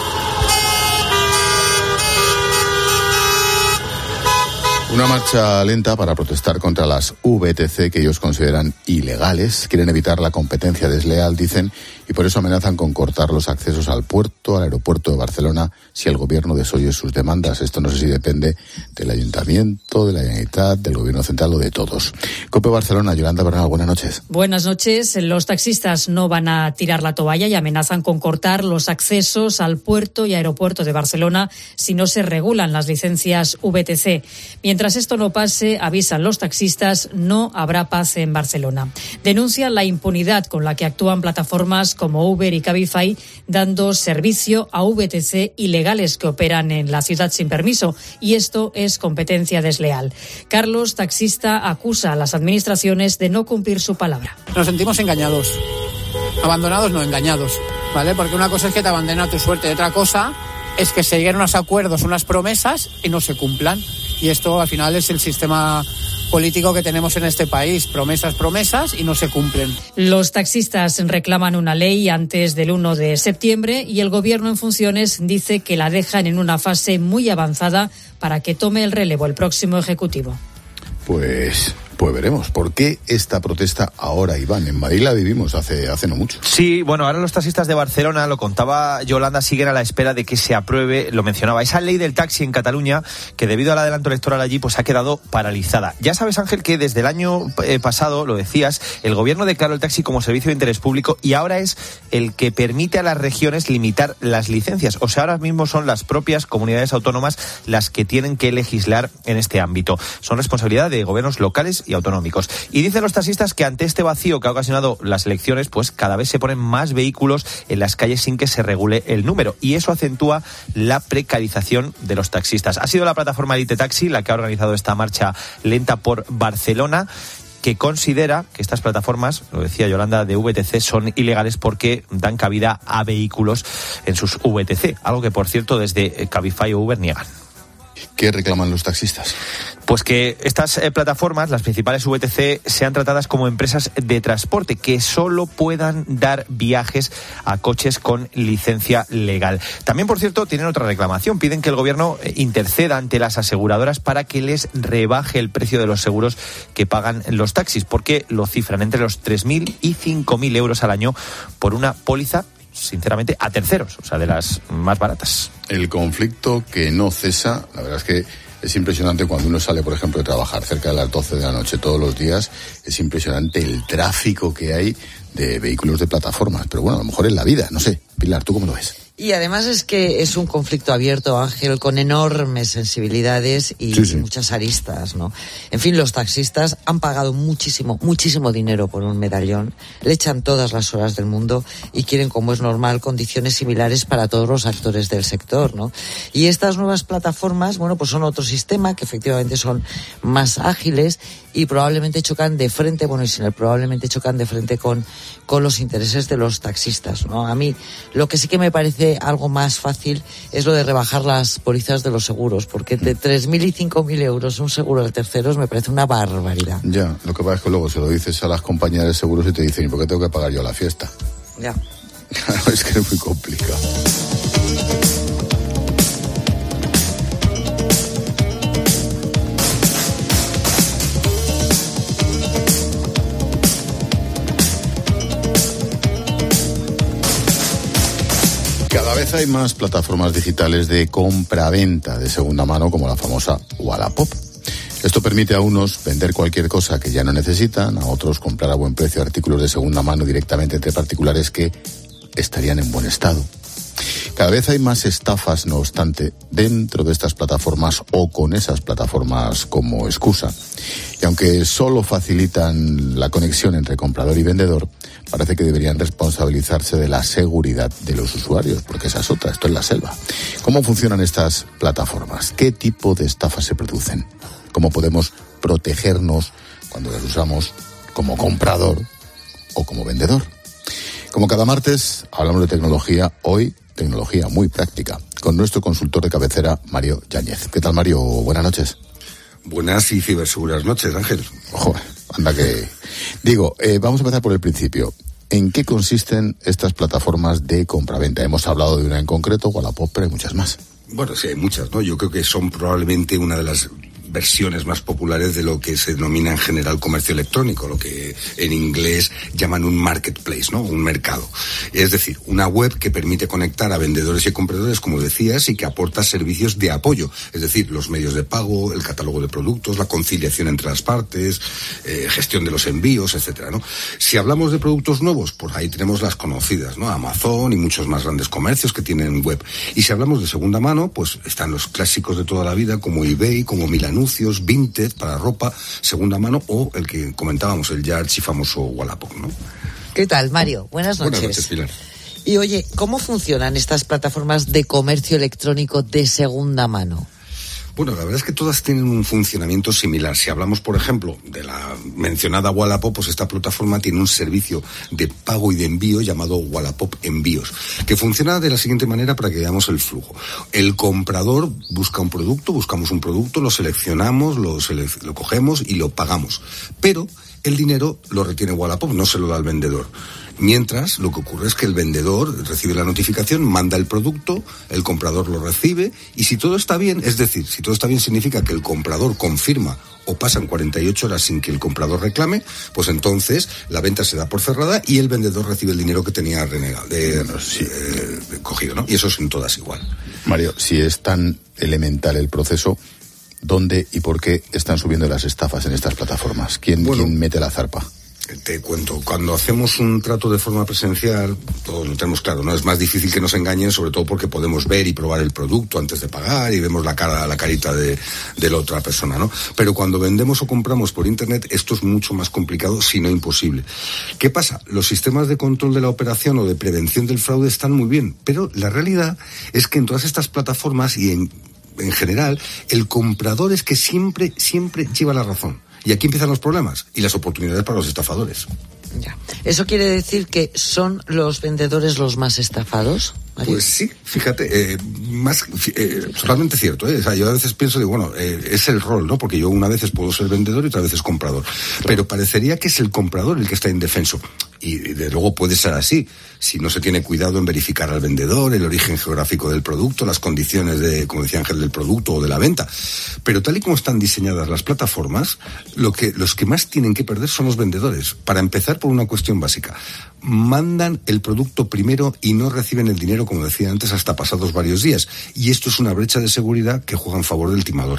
Una marcha lenta para protestar contra las VTC que ellos consideran ilegales. Quieren evitar la competencia desleal, dicen, y por eso amenazan con cortar los accesos al aeropuerto de Barcelona, si el gobierno desoye sus demandas. Esto no sé si depende del Ayuntamiento, de la Generalitat, del Gobierno Central o de todos. COPE Barcelona, Yolanda Bernal, buenas noches. Buenas noches. Los taxistas no van a tirar la toalla y amenazan con cortar los accesos al puerto y aeropuerto de Barcelona si no se regulan las licencias VTC. Mientras esto no pase, avisan los taxistas, no habrá paz en Barcelona. Denuncian la impunidad con la que actúan plataformas como Uber y Cabify, dando servicio a VTC ilegales que operan en la ciudad sin permiso, y esto es competencia desleal. Carlos, taxista, acusa a las administraciones de no cumplir su palabra. Nos sentimos engañados. Abandonados, no engañados, ¿vale? Porque una cosa es que te abandona tu suerte y otra cosa es que se lleguen unos acuerdos, unas promesas y no se cumplan. Y esto al final es el sistema político que tenemos en este país. Promesas y no se cumplen. Los taxistas reclaman una ley antes del 1 de septiembre y el gobierno en funciones dice que la dejan en una fase muy avanzada para que tome el relevo el próximo ejecutivo. Pues veremos. ¿Por qué esta protesta ahora, Iván? En Madrid la vivimos hace no mucho. Sí, bueno, ahora los taxistas de Barcelona, lo contaba Yolanda, siguen a la espera de que se apruebe, lo mencionaba, esa ley del taxi en Cataluña, que debido al adelanto electoral allí, pues ha quedado paralizada. Ya sabes, Ángel, que desde el año pasado, lo decías, el gobierno declaró el taxi como servicio de interés público y ahora es el que permite a las regiones limitar las licencias. O sea, ahora mismo son las propias comunidades autónomas las que tienen que legislar en este ámbito. Son responsabilidad de gobiernos locales y autonómicos. Y dicen los taxistas que ante este vacío que ha ocasionado las elecciones, pues cada vez se ponen más vehículos en las calles sin que se regule el número, y eso acentúa la precarización de los taxistas. Ha sido la plataforma Elite Taxi la que ha organizado esta marcha lenta por Barcelona. que considera que estas plataformas, lo decía Yolanda, de VTC son ilegales porque dan cabida a vehículos en sus VTC, algo que, por cierto, desde Cabify o Uber niegan. ¿Qué reclaman los taxistas? Pues que estas plataformas, las principales VTC, sean tratadas como empresas de transporte, que solo puedan dar viajes a coches con licencia legal. También, por cierto, tienen otra reclamación. Piden que el gobierno interceda ante las aseguradoras para que les rebaje el precio de los seguros que pagan los taxis, porque lo cifran entre los 3.000 y 5.000 euros al año por una póliza, sinceramente, a terceros, o sea, de las más baratas. El conflicto que no cesa, la verdad es que es impresionante cuando uno sale, por ejemplo, de trabajar cerca de las 12 de la noche todos los días. Es impresionante el tráfico que hay de vehículos de plataformas. Pero bueno, a lo mejor es la vida, no sé. Pilar, ¿tú cómo lo ves? Y además es que es un conflicto abierto, Ángel, con enormes sensibilidades y muchas aristas, ¿no? En fin, los taxistas han pagado muchísimo dinero por un medallón, le echan todas las horas del mundo y quieren, como es normal, condiciones similares para todos los actores del sector, ¿no? Y estas nuevas plataformas, bueno, pues son otro sistema que efectivamente son más ágiles y probablemente chocan de frente, probablemente chocan de frente con los intereses de los taxistas, ¿no? A mí lo que sí que me parece algo más fácil es lo de rebajar las pólizas de los seguros, porque de 3.000 y 5.000 euros un seguro de terceros me parece una barbaridad. Ya, lo que pasa es que luego se lo dices a las compañías de seguros y te dicen, ¿y por qué tengo que pagar yo la fiesta? Ya. Claro, es que es muy complicado. Cada vez hay más plataformas digitales de compra-venta de segunda mano, como la famosa Wallapop. Esto permite a unos vender cualquier cosa que ya no necesitan, a otros comprar a buen precio artículos de segunda mano directamente entre particulares que estarían en buen estado. Cada vez hay más estafas, no obstante, dentro de estas plataformas o con esas plataformas como excusa. Y aunque solo facilitan la conexión entre comprador y vendedor, parece que deberían responsabilizarse de la seguridad de los usuarios, porque esa es otra, esto es la selva. ¿Cómo funcionan estas plataformas? ¿Qué tipo de estafas se producen? ¿Cómo podemos protegernos cuando las usamos como comprador o como vendedor? Como cada martes, hablamos de tecnología, hoy tecnología muy práctica, con nuestro consultor de cabecera, Mario Yáñez. ¿Qué tal, Mario? Buenas noches. Buenas y ciberseguras noches, Ángel. Ojo, anda que... Digo, vamos a empezar por el principio. ¿En qué consisten estas plataformas de compraventa? Hemos hablado de una en concreto, Wallapop, pero hay muchas más. Bueno, sí, hay muchas, ¿no? Yo creo que son probablemente una de las versiones más populares de lo que se denomina en general comercio electrónico, lo que en inglés llaman un marketplace, ¿no? Un mercado. Es decir, una web que permite conectar a vendedores y compradores, como decías, y que aporta servicios de apoyo, es decir, los medios de pago, el catálogo de productos, la conciliación entre las partes, gestión de los envíos, etcétera, ¿no? Si hablamos de productos nuevos, pues ahí tenemos las conocidas, ¿no? Amazon y muchos más grandes comercios que tienen web. Y si hablamos de segunda mano, pues están los clásicos de toda la vida, como eBay, como Milanuncios, Vinted para ropa, segunda mano, o el que comentábamos, el ya archifamoso Wallapop, ¿no? ¿Qué tal, Mario? Buenas noches. Buenas noches, Pilar. Y oye, ¿cómo funcionan estas plataformas de comercio electrónico de segunda mano? Bueno, la verdad es que todas tienen un funcionamiento similar. Si hablamos, por ejemplo, de la mencionada Wallapop, pues esta plataforma tiene un servicio de pago y de envío llamado Wallapop Envíos, que funciona de la siguiente manera para que veamos el flujo. El comprador busca un producto, buscamos un producto, lo seleccionamos, lo cogemos y lo pagamos. Pero el dinero lo retiene Wallapop, no se lo da al vendedor. Mientras, lo que ocurre es que el vendedor recibe la notificación, manda el producto, el comprador lo recibe, y si todo está bien, es decir, si todo está bien significa que el comprador confirma o pasan 48 horas sin que el comprador reclame, pues entonces la venta se da por cerrada y el vendedor recibe el dinero que tenía cogido, ¿no? Y eso es en todas igual. Mario, si es tan elemental el proceso, ¿dónde y por qué están subiendo las estafas en estas plataformas? ¿Quién mete la zarpa? Te cuento, cuando hacemos un trato de forma presencial, todos lo tenemos claro, ¿no? Es más difícil que nos engañen, sobre todo porque podemos ver y probar el producto antes de pagar y vemos la carita de la otra persona, ¿no? Pero cuando vendemos o compramos por internet, esto es mucho más complicado, si no imposible. ¿Qué pasa? Los sistemas de control de la operación o de prevención del fraude están muy bien, pero la realidad es que en todas estas plataformas y en general, el comprador es que siempre lleva la razón. Y aquí empiezan los problemas y las oportunidades para los estafadores. Ya. ¿Eso quiere decir que son los vendedores los más estafados, Mario? Pues sí, fíjate, totalmente cierto, ¿eh? O sea, yo a veces pienso, es el rol, ¿no? Porque yo una vez puedo ser vendedor y otra vez comprador. Claro. Pero parecería que es el comprador el que está indefenso. Y de luego puede ser así, si no se tiene cuidado en verificar al vendedor, el origen geográfico del producto, las condiciones como decía Ángel, del producto o de la venta. Pero tal y como están diseñadas las plataformas, los que más tienen que perder son los vendedores. Para empezar, por una cuestión básica. Mandan el producto primero y no reciben el dinero, como decía antes, hasta pasados varios días. Y esto es una brecha de seguridad que juega en favor del timador.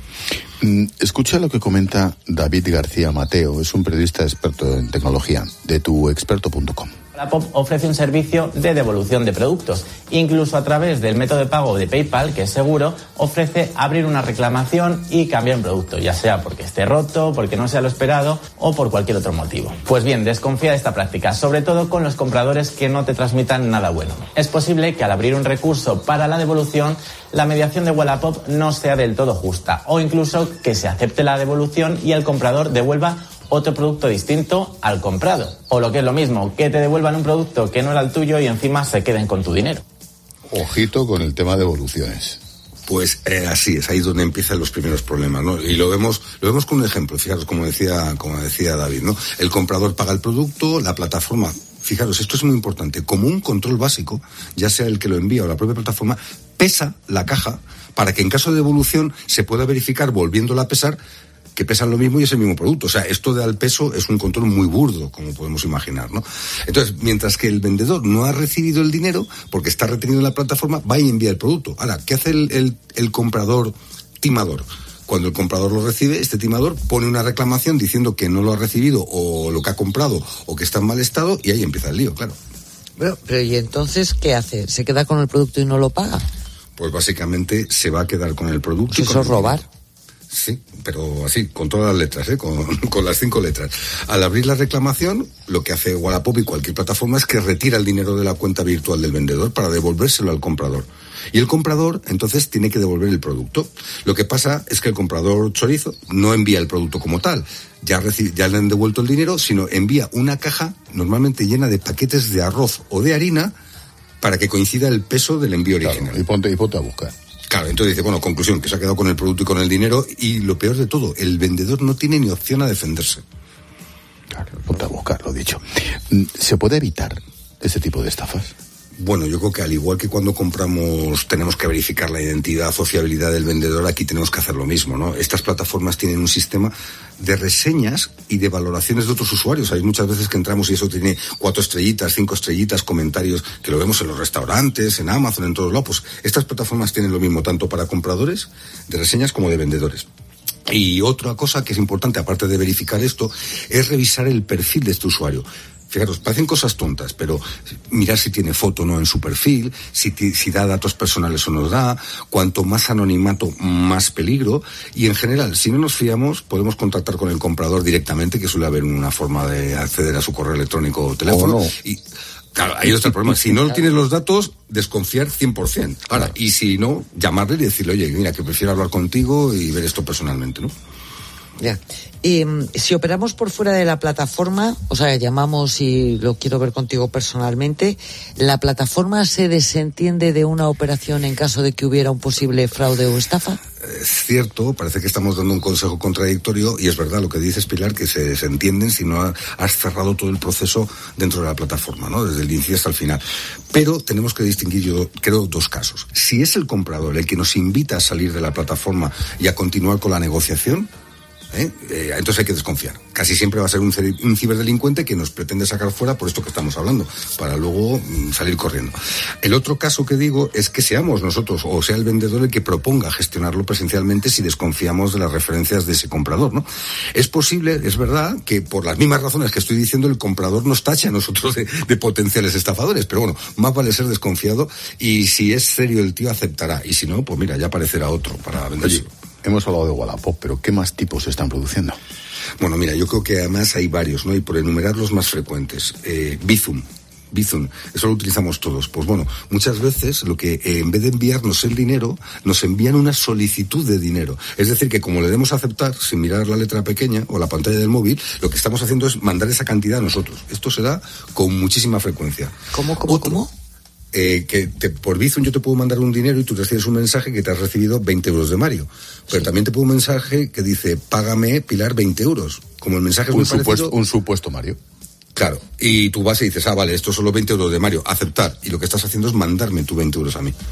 Escucha lo que comenta David García Mateo, es un periodista experto en tecnología de tuexperto.com. Wallapop ofrece un servicio de devolución de productos. Incluso a través del método de pago de PayPal, que es seguro, ofrece abrir una reclamación y cambiar un producto, ya sea porque esté roto, porque no sea lo esperado o por cualquier otro motivo. Pues bien, desconfía de esta práctica, sobre todo con los compradores que no te transmitan nada bueno. Es posible que al abrir un recurso para la devolución, la mediación de Wallapop no sea del todo justa, o incluso que se acepte la devolución y el comprador devuelva otro producto distinto al comprado. O lo que es lo mismo, que te devuelvan un producto que no era el tuyo y encima se queden con tu dinero. Ojito con el tema de devoluciones. Pues así es, ahí es donde empiezan los primeros problemas, ¿no? Y lo vemos con un ejemplo, fijaros, como decía David, ¿no? El comprador paga el producto, la plataforma, fijaros, esto es muy importante, como un control básico, ya sea el que lo envía o la propia plataforma, pesa la caja para que en caso de devolución se pueda verificar, volviéndola a pesar, que pesan lo mismo y es el mismo producto. O sea, esto de al peso es un control muy burdo, como podemos imaginar, ¿no? Entonces, mientras que el vendedor no ha recibido el dinero, porque está retenido en la plataforma, va y envía el producto. Ahora, ¿qué hace el comprador timador? Cuando el comprador lo recibe, este timador pone una reclamación diciendo que no lo ha recibido o lo que ha comprado o que está en mal estado y ahí empieza el lío, claro. Pero ¿y entonces qué hace? ¿Se queda con el producto y no lo paga? Pues básicamente se va a quedar con el producto. Pues eso es robar. Sí, pero así, con todas las letras, con las 5 letras. Al abrir la reclamación, lo que hace Wallapop y cualquier plataforma es que retira el dinero de la cuenta virtual del vendedor para devolvérselo al comprador. Y el comprador, entonces, tiene que devolver el producto. Lo que pasa es que el comprador chorizo no envía el producto como tal. Ya le han devuelto el dinero, sino envía una caja normalmente llena de paquetes de arroz o de harina para que coincida el peso del envío original. Y ponte a buscar. Claro, entonces dice, bueno, conclusión, que se ha quedado con el producto y con el dinero, y lo peor de todo, el vendedor no tiene ni opción a defenderse. Claro, ponte a buscar, lo dicho. ¿Se puede evitar ese tipo de estafas? Bueno, yo creo que al igual que cuando compramos tenemos que verificar la identidad o fiabilidad del vendedor, aquí tenemos que hacer lo mismo, ¿no? Estas plataformas tienen un sistema de reseñas y de valoraciones de otros usuarios. Hay muchas veces que entramos y eso tiene 4 estrellitas, 5 estrellitas, comentarios, que lo vemos en los restaurantes, en Amazon, en todos lados. Pues estas plataformas tienen lo mismo, tanto para compradores de reseñas como de vendedores. Y otra cosa que es importante, aparte de verificar esto, es revisar el perfil de este usuario. Fijaros, parecen cosas tontas, pero mirar si tiene foto o no en su perfil, si da datos personales o no da, cuanto más anonimato, más peligro, y en general, si no nos fiamos, podemos contactar con el comprador directamente, que suele haber una forma de acceder a su correo electrónico o teléfono, y claro, ahí está el problema. Si no tienes los datos, desconfiar 100%. Ahora, y si no, llamarle y decirle, oye, mira, que prefiero hablar contigo y ver esto personalmente, ¿no? Ya. Y si operamos por fuera de la plataforma, o sea, llamamos y lo quiero ver contigo personalmente, ¿la plataforma se desentiende de una operación en caso de que hubiera un posible fraude o estafa? Es cierto, parece que estamos dando un consejo contradictorio y es verdad lo que dices, Pilar, que se desentienden si no has cerrado todo el proceso dentro de la plataforma, ¿no? Desde el inicio hasta el final. Pero tenemos que distinguir, yo creo, 2 casos. Si es el comprador el que nos invita a salir de la plataforma y a continuar con la negociación, entonces hay que desconfiar. Casi siempre va a ser un ciberdelincuente que nos pretende sacar fuera por esto que estamos hablando, para luego salir corriendo. El otro caso que digo es que seamos nosotros o sea el vendedor el que proponga gestionarlo presencialmente si desconfiamos de las referencias de ese comprador, ¿no? Es posible, es verdad, que por las mismas razones que estoy diciendo el comprador nos tache a nosotros de potenciales estafadores, pero bueno, más vale ser desconfiado y si es serio el tío aceptará y si no, pues mira, ya aparecerá otro para venderlo. Hemos hablado de Wallapop, pero ¿qué más tipos se están produciendo? Bueno, mira, yo creo que además hay varios, ¿no? Y por enumerar los más frecuentes. Bizum. Bizum, eso lo utilizamos todos. Pues bueno, muchas veces lo que en vez de enviarnos el dinero, nos envían una solicitud de dinero. Es decir, que como le demos a aceptar, sin mirar la letra pequeña o la pantalla del móvil, lo que estamos haciendo es mandar esa cantidad a nosotros. Esto se da con muchísima frecuencia. ¿Cómo? Por Bizum yo te puedo mandar un dinero y tú recibes un mensaje que te has recibido 20 euros de Mario. Pero también te puedo un mensaje que dice, págame, Pilar, 20 euros. Como el mensaje es muy parecido... Un supuesto Mario. Claro, y tú vas y dices, vale, estos son los 20 euros de Mario, aceptar. Y lo que estás haciendo es mandarme tu 20 euros a mí.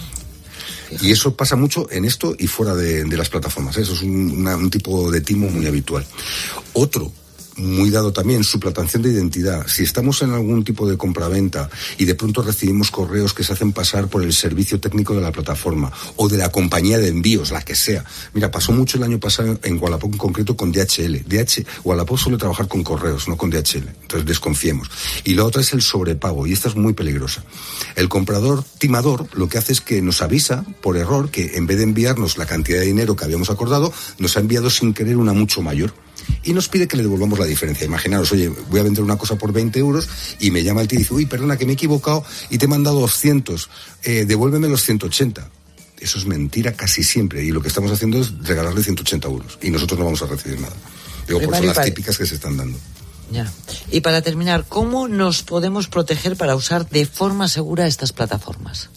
Y eso pasa mucho en esto y fuera de las plataformas. Eso es un tipo de timo muy habitual. Otro, muy dado también, suplantación de identidad. Si estamos en algún tipo de compraventa y de pronto recibimos correos que se hacen pasar por el servicio técnico de la plataforma o de la compañía de envíos, la que sea. Mira, pasó mucho el año pasado en Wallapop en concreto con DHL. Wallapop suele trabajar con correos, no con DHL. Entonces desconfiemos. Y la otra es el sobrepago, y esta es muy peligrosa. El comprador timador lo que hace es que nos avisa por error que en vez de enviarnos la cantidad de dinero que habíamos acordado, nos ha enviado sin querer una mucho mayor. Y nos pide que le devolvamos la diferencia. Imaginaros, oye, voy a vender una cosa por 20 euros y me llama el tío y dice, uy, perdona, que me he equivocado y te he mandado 200, devuélveme los 180. Eso es mentira casi siempre, y lo que estamos haciendo es regalarle 180 euros y nosotros no vamos a recibir nada. Digo, por son las típicas que se están dando. Ya. Y para terminar, ¿cómo nos podemos proteger para usar de forma segura estas plataformas?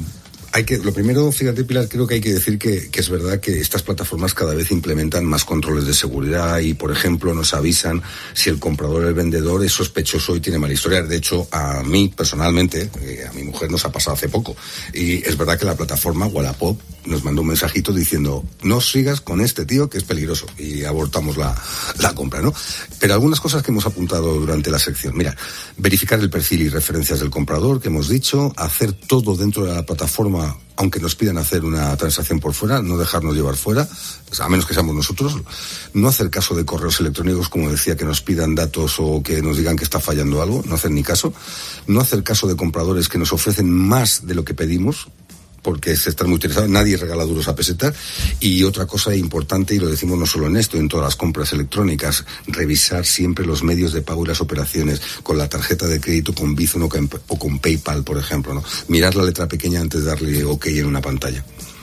Lo primero, fíjate, Pilar, creo que hay que decir que es verdad que estas plataformas cada vez implementan más controles de seguridad y, por ejemplo, nos avisan si el comprador o el vendedor es sospechoso y tiene mala historia. De hecho, a mí, personalmente, a mi mujer nos ha pasado hace poco. Y es verdad que la plataforma Wallapop nos mandó un mensajito diciendo, no sigas con este tío que es peligroso. Y abortamos la compra, ¿no? Pero algunas cosas que hemos apuntado durante la sección. Mira, verificar el perfil y referencias del comprador, que hemos dicho, hacer todo dentro de la plataforma, aunque nos pidan hacer una transacción por fuera, no dejarnos llevar fuera, a menos que seamos nosotros, no hacer caso de correos electrónicos, como decía, que nos pidan datos o que nos digan que está fallando algo, no hacer ni caso, no hacer caso de compradores que nos ofrecen más de lo que pedimos, porque se están muy interesados, nadie regala duros a pesetas. Y otra cosa importante, y lo decimos no solo en esto, en todas las compras electrónicas, revisar siempre los medios de pago y las operaciones con la tarjeta de crédito, con Bizum o con PayPal, por ejemplo, ¿no? Mirar la letra pequeña antes de darle OK en una pantalla.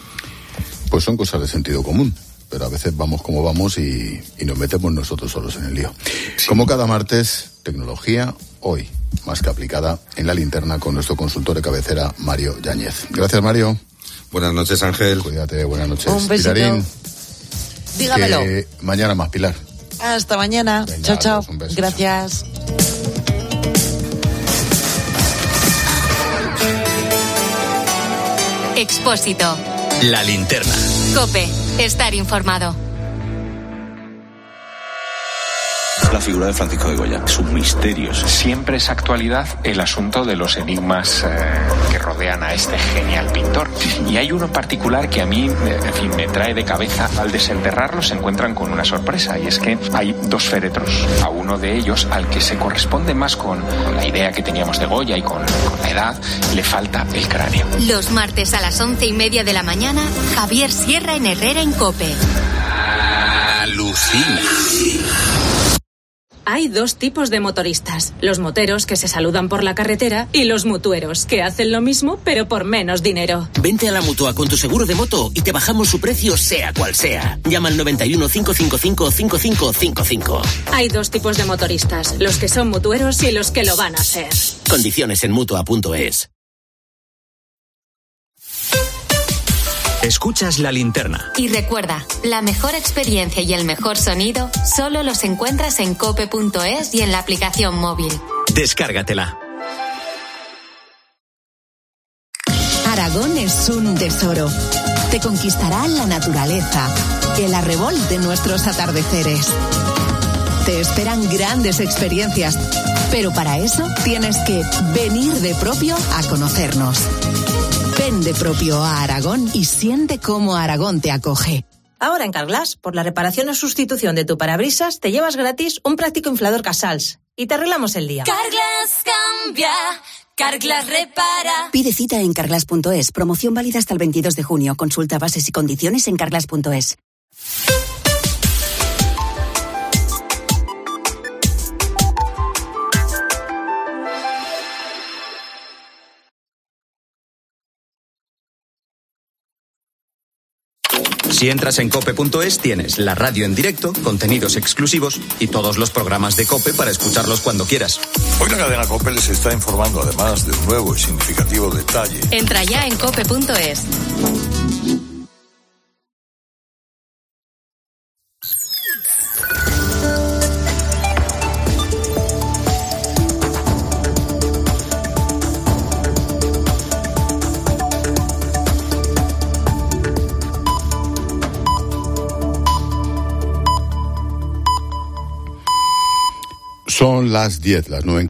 Pues son cosas de sentido común, pero a veces vamos como vamos y nos metemos nosotros solos en el lío. Sí. Como cada martes, tecnología, hoy más que aplicada, en la linterna con nuestro consultor de cabecera, Mario Yáñez. Gracias, Mario. Buenas noches, Ángel. Cuídate, buenas noches. Un besito. Pilarín. Dígamelo. Mañana más, Pilar. Hasta mañana. Venga, chao. Un beso. Gracias. Expósito. La linterna. COPE. Estar informado. La figura de Francisco de Goya, sus misterios. Siempre es actualidad el asunto de los enigmas que rodean a este genial pintor. Y hay uno en particular que a mí, en fin, me trae de cabeza. Al desenterrarlo se encuentran con una sorpresa, y es que hay dos féretros. A uno de ellos, al que se corresponde más con la idea que teníamos de Goya y con la edad, le falta el cráneo. Los martes a las 11:30 de la mañana, Javier Sierra en Herrera en COPE. Alucina. Hay dos tipos de motoristas, los moteros que se saludan por la carretera y los mutueros que hacen lo mismo pero por menos dinero. Vente a la Mutua con tu seguro de moto y te bajamos su precio sea cual sea. Llama al 91 555 5555. Hay dos tipos de motoristas, los que son mutueros y los que lo van a ser. Condiciones en Mutua.es. Escuchas la linterna. Y recuerda, la mejor experiencia y el mejor sonido solo los encuentras en cope.es y en la aplicación móvil. Descárgatela. Aragón es un tesoro. Te conquistará la naturaleza, el arrebol de nuestros atardeceres. Te esperan grandes experiencias, pero para eso tienes que venir de propio a conocernos. Ven de propio a Aragón y siente cómo Aragón te acoge. Ahora en Carglass, por la reparación o sustitución de tu parabrisas, te llevas gratis un práctico inflador Casals y te arreglamos el día. Carglass cambia, Carglass repara. Pide cita en carglass.es. Promoción válida hasta el 22 de junio. Consulta bases y condiciones en carglass.es. Si entras en cope.es tienes la radio en directo, contenidos exclusivos y todos los programas de COPE para escucharlos cuando quieras. Hoy la cadena COPE les está informando además de un nuevo y significativo detalle. Entra ya en cope.es. Son las 10, las 9.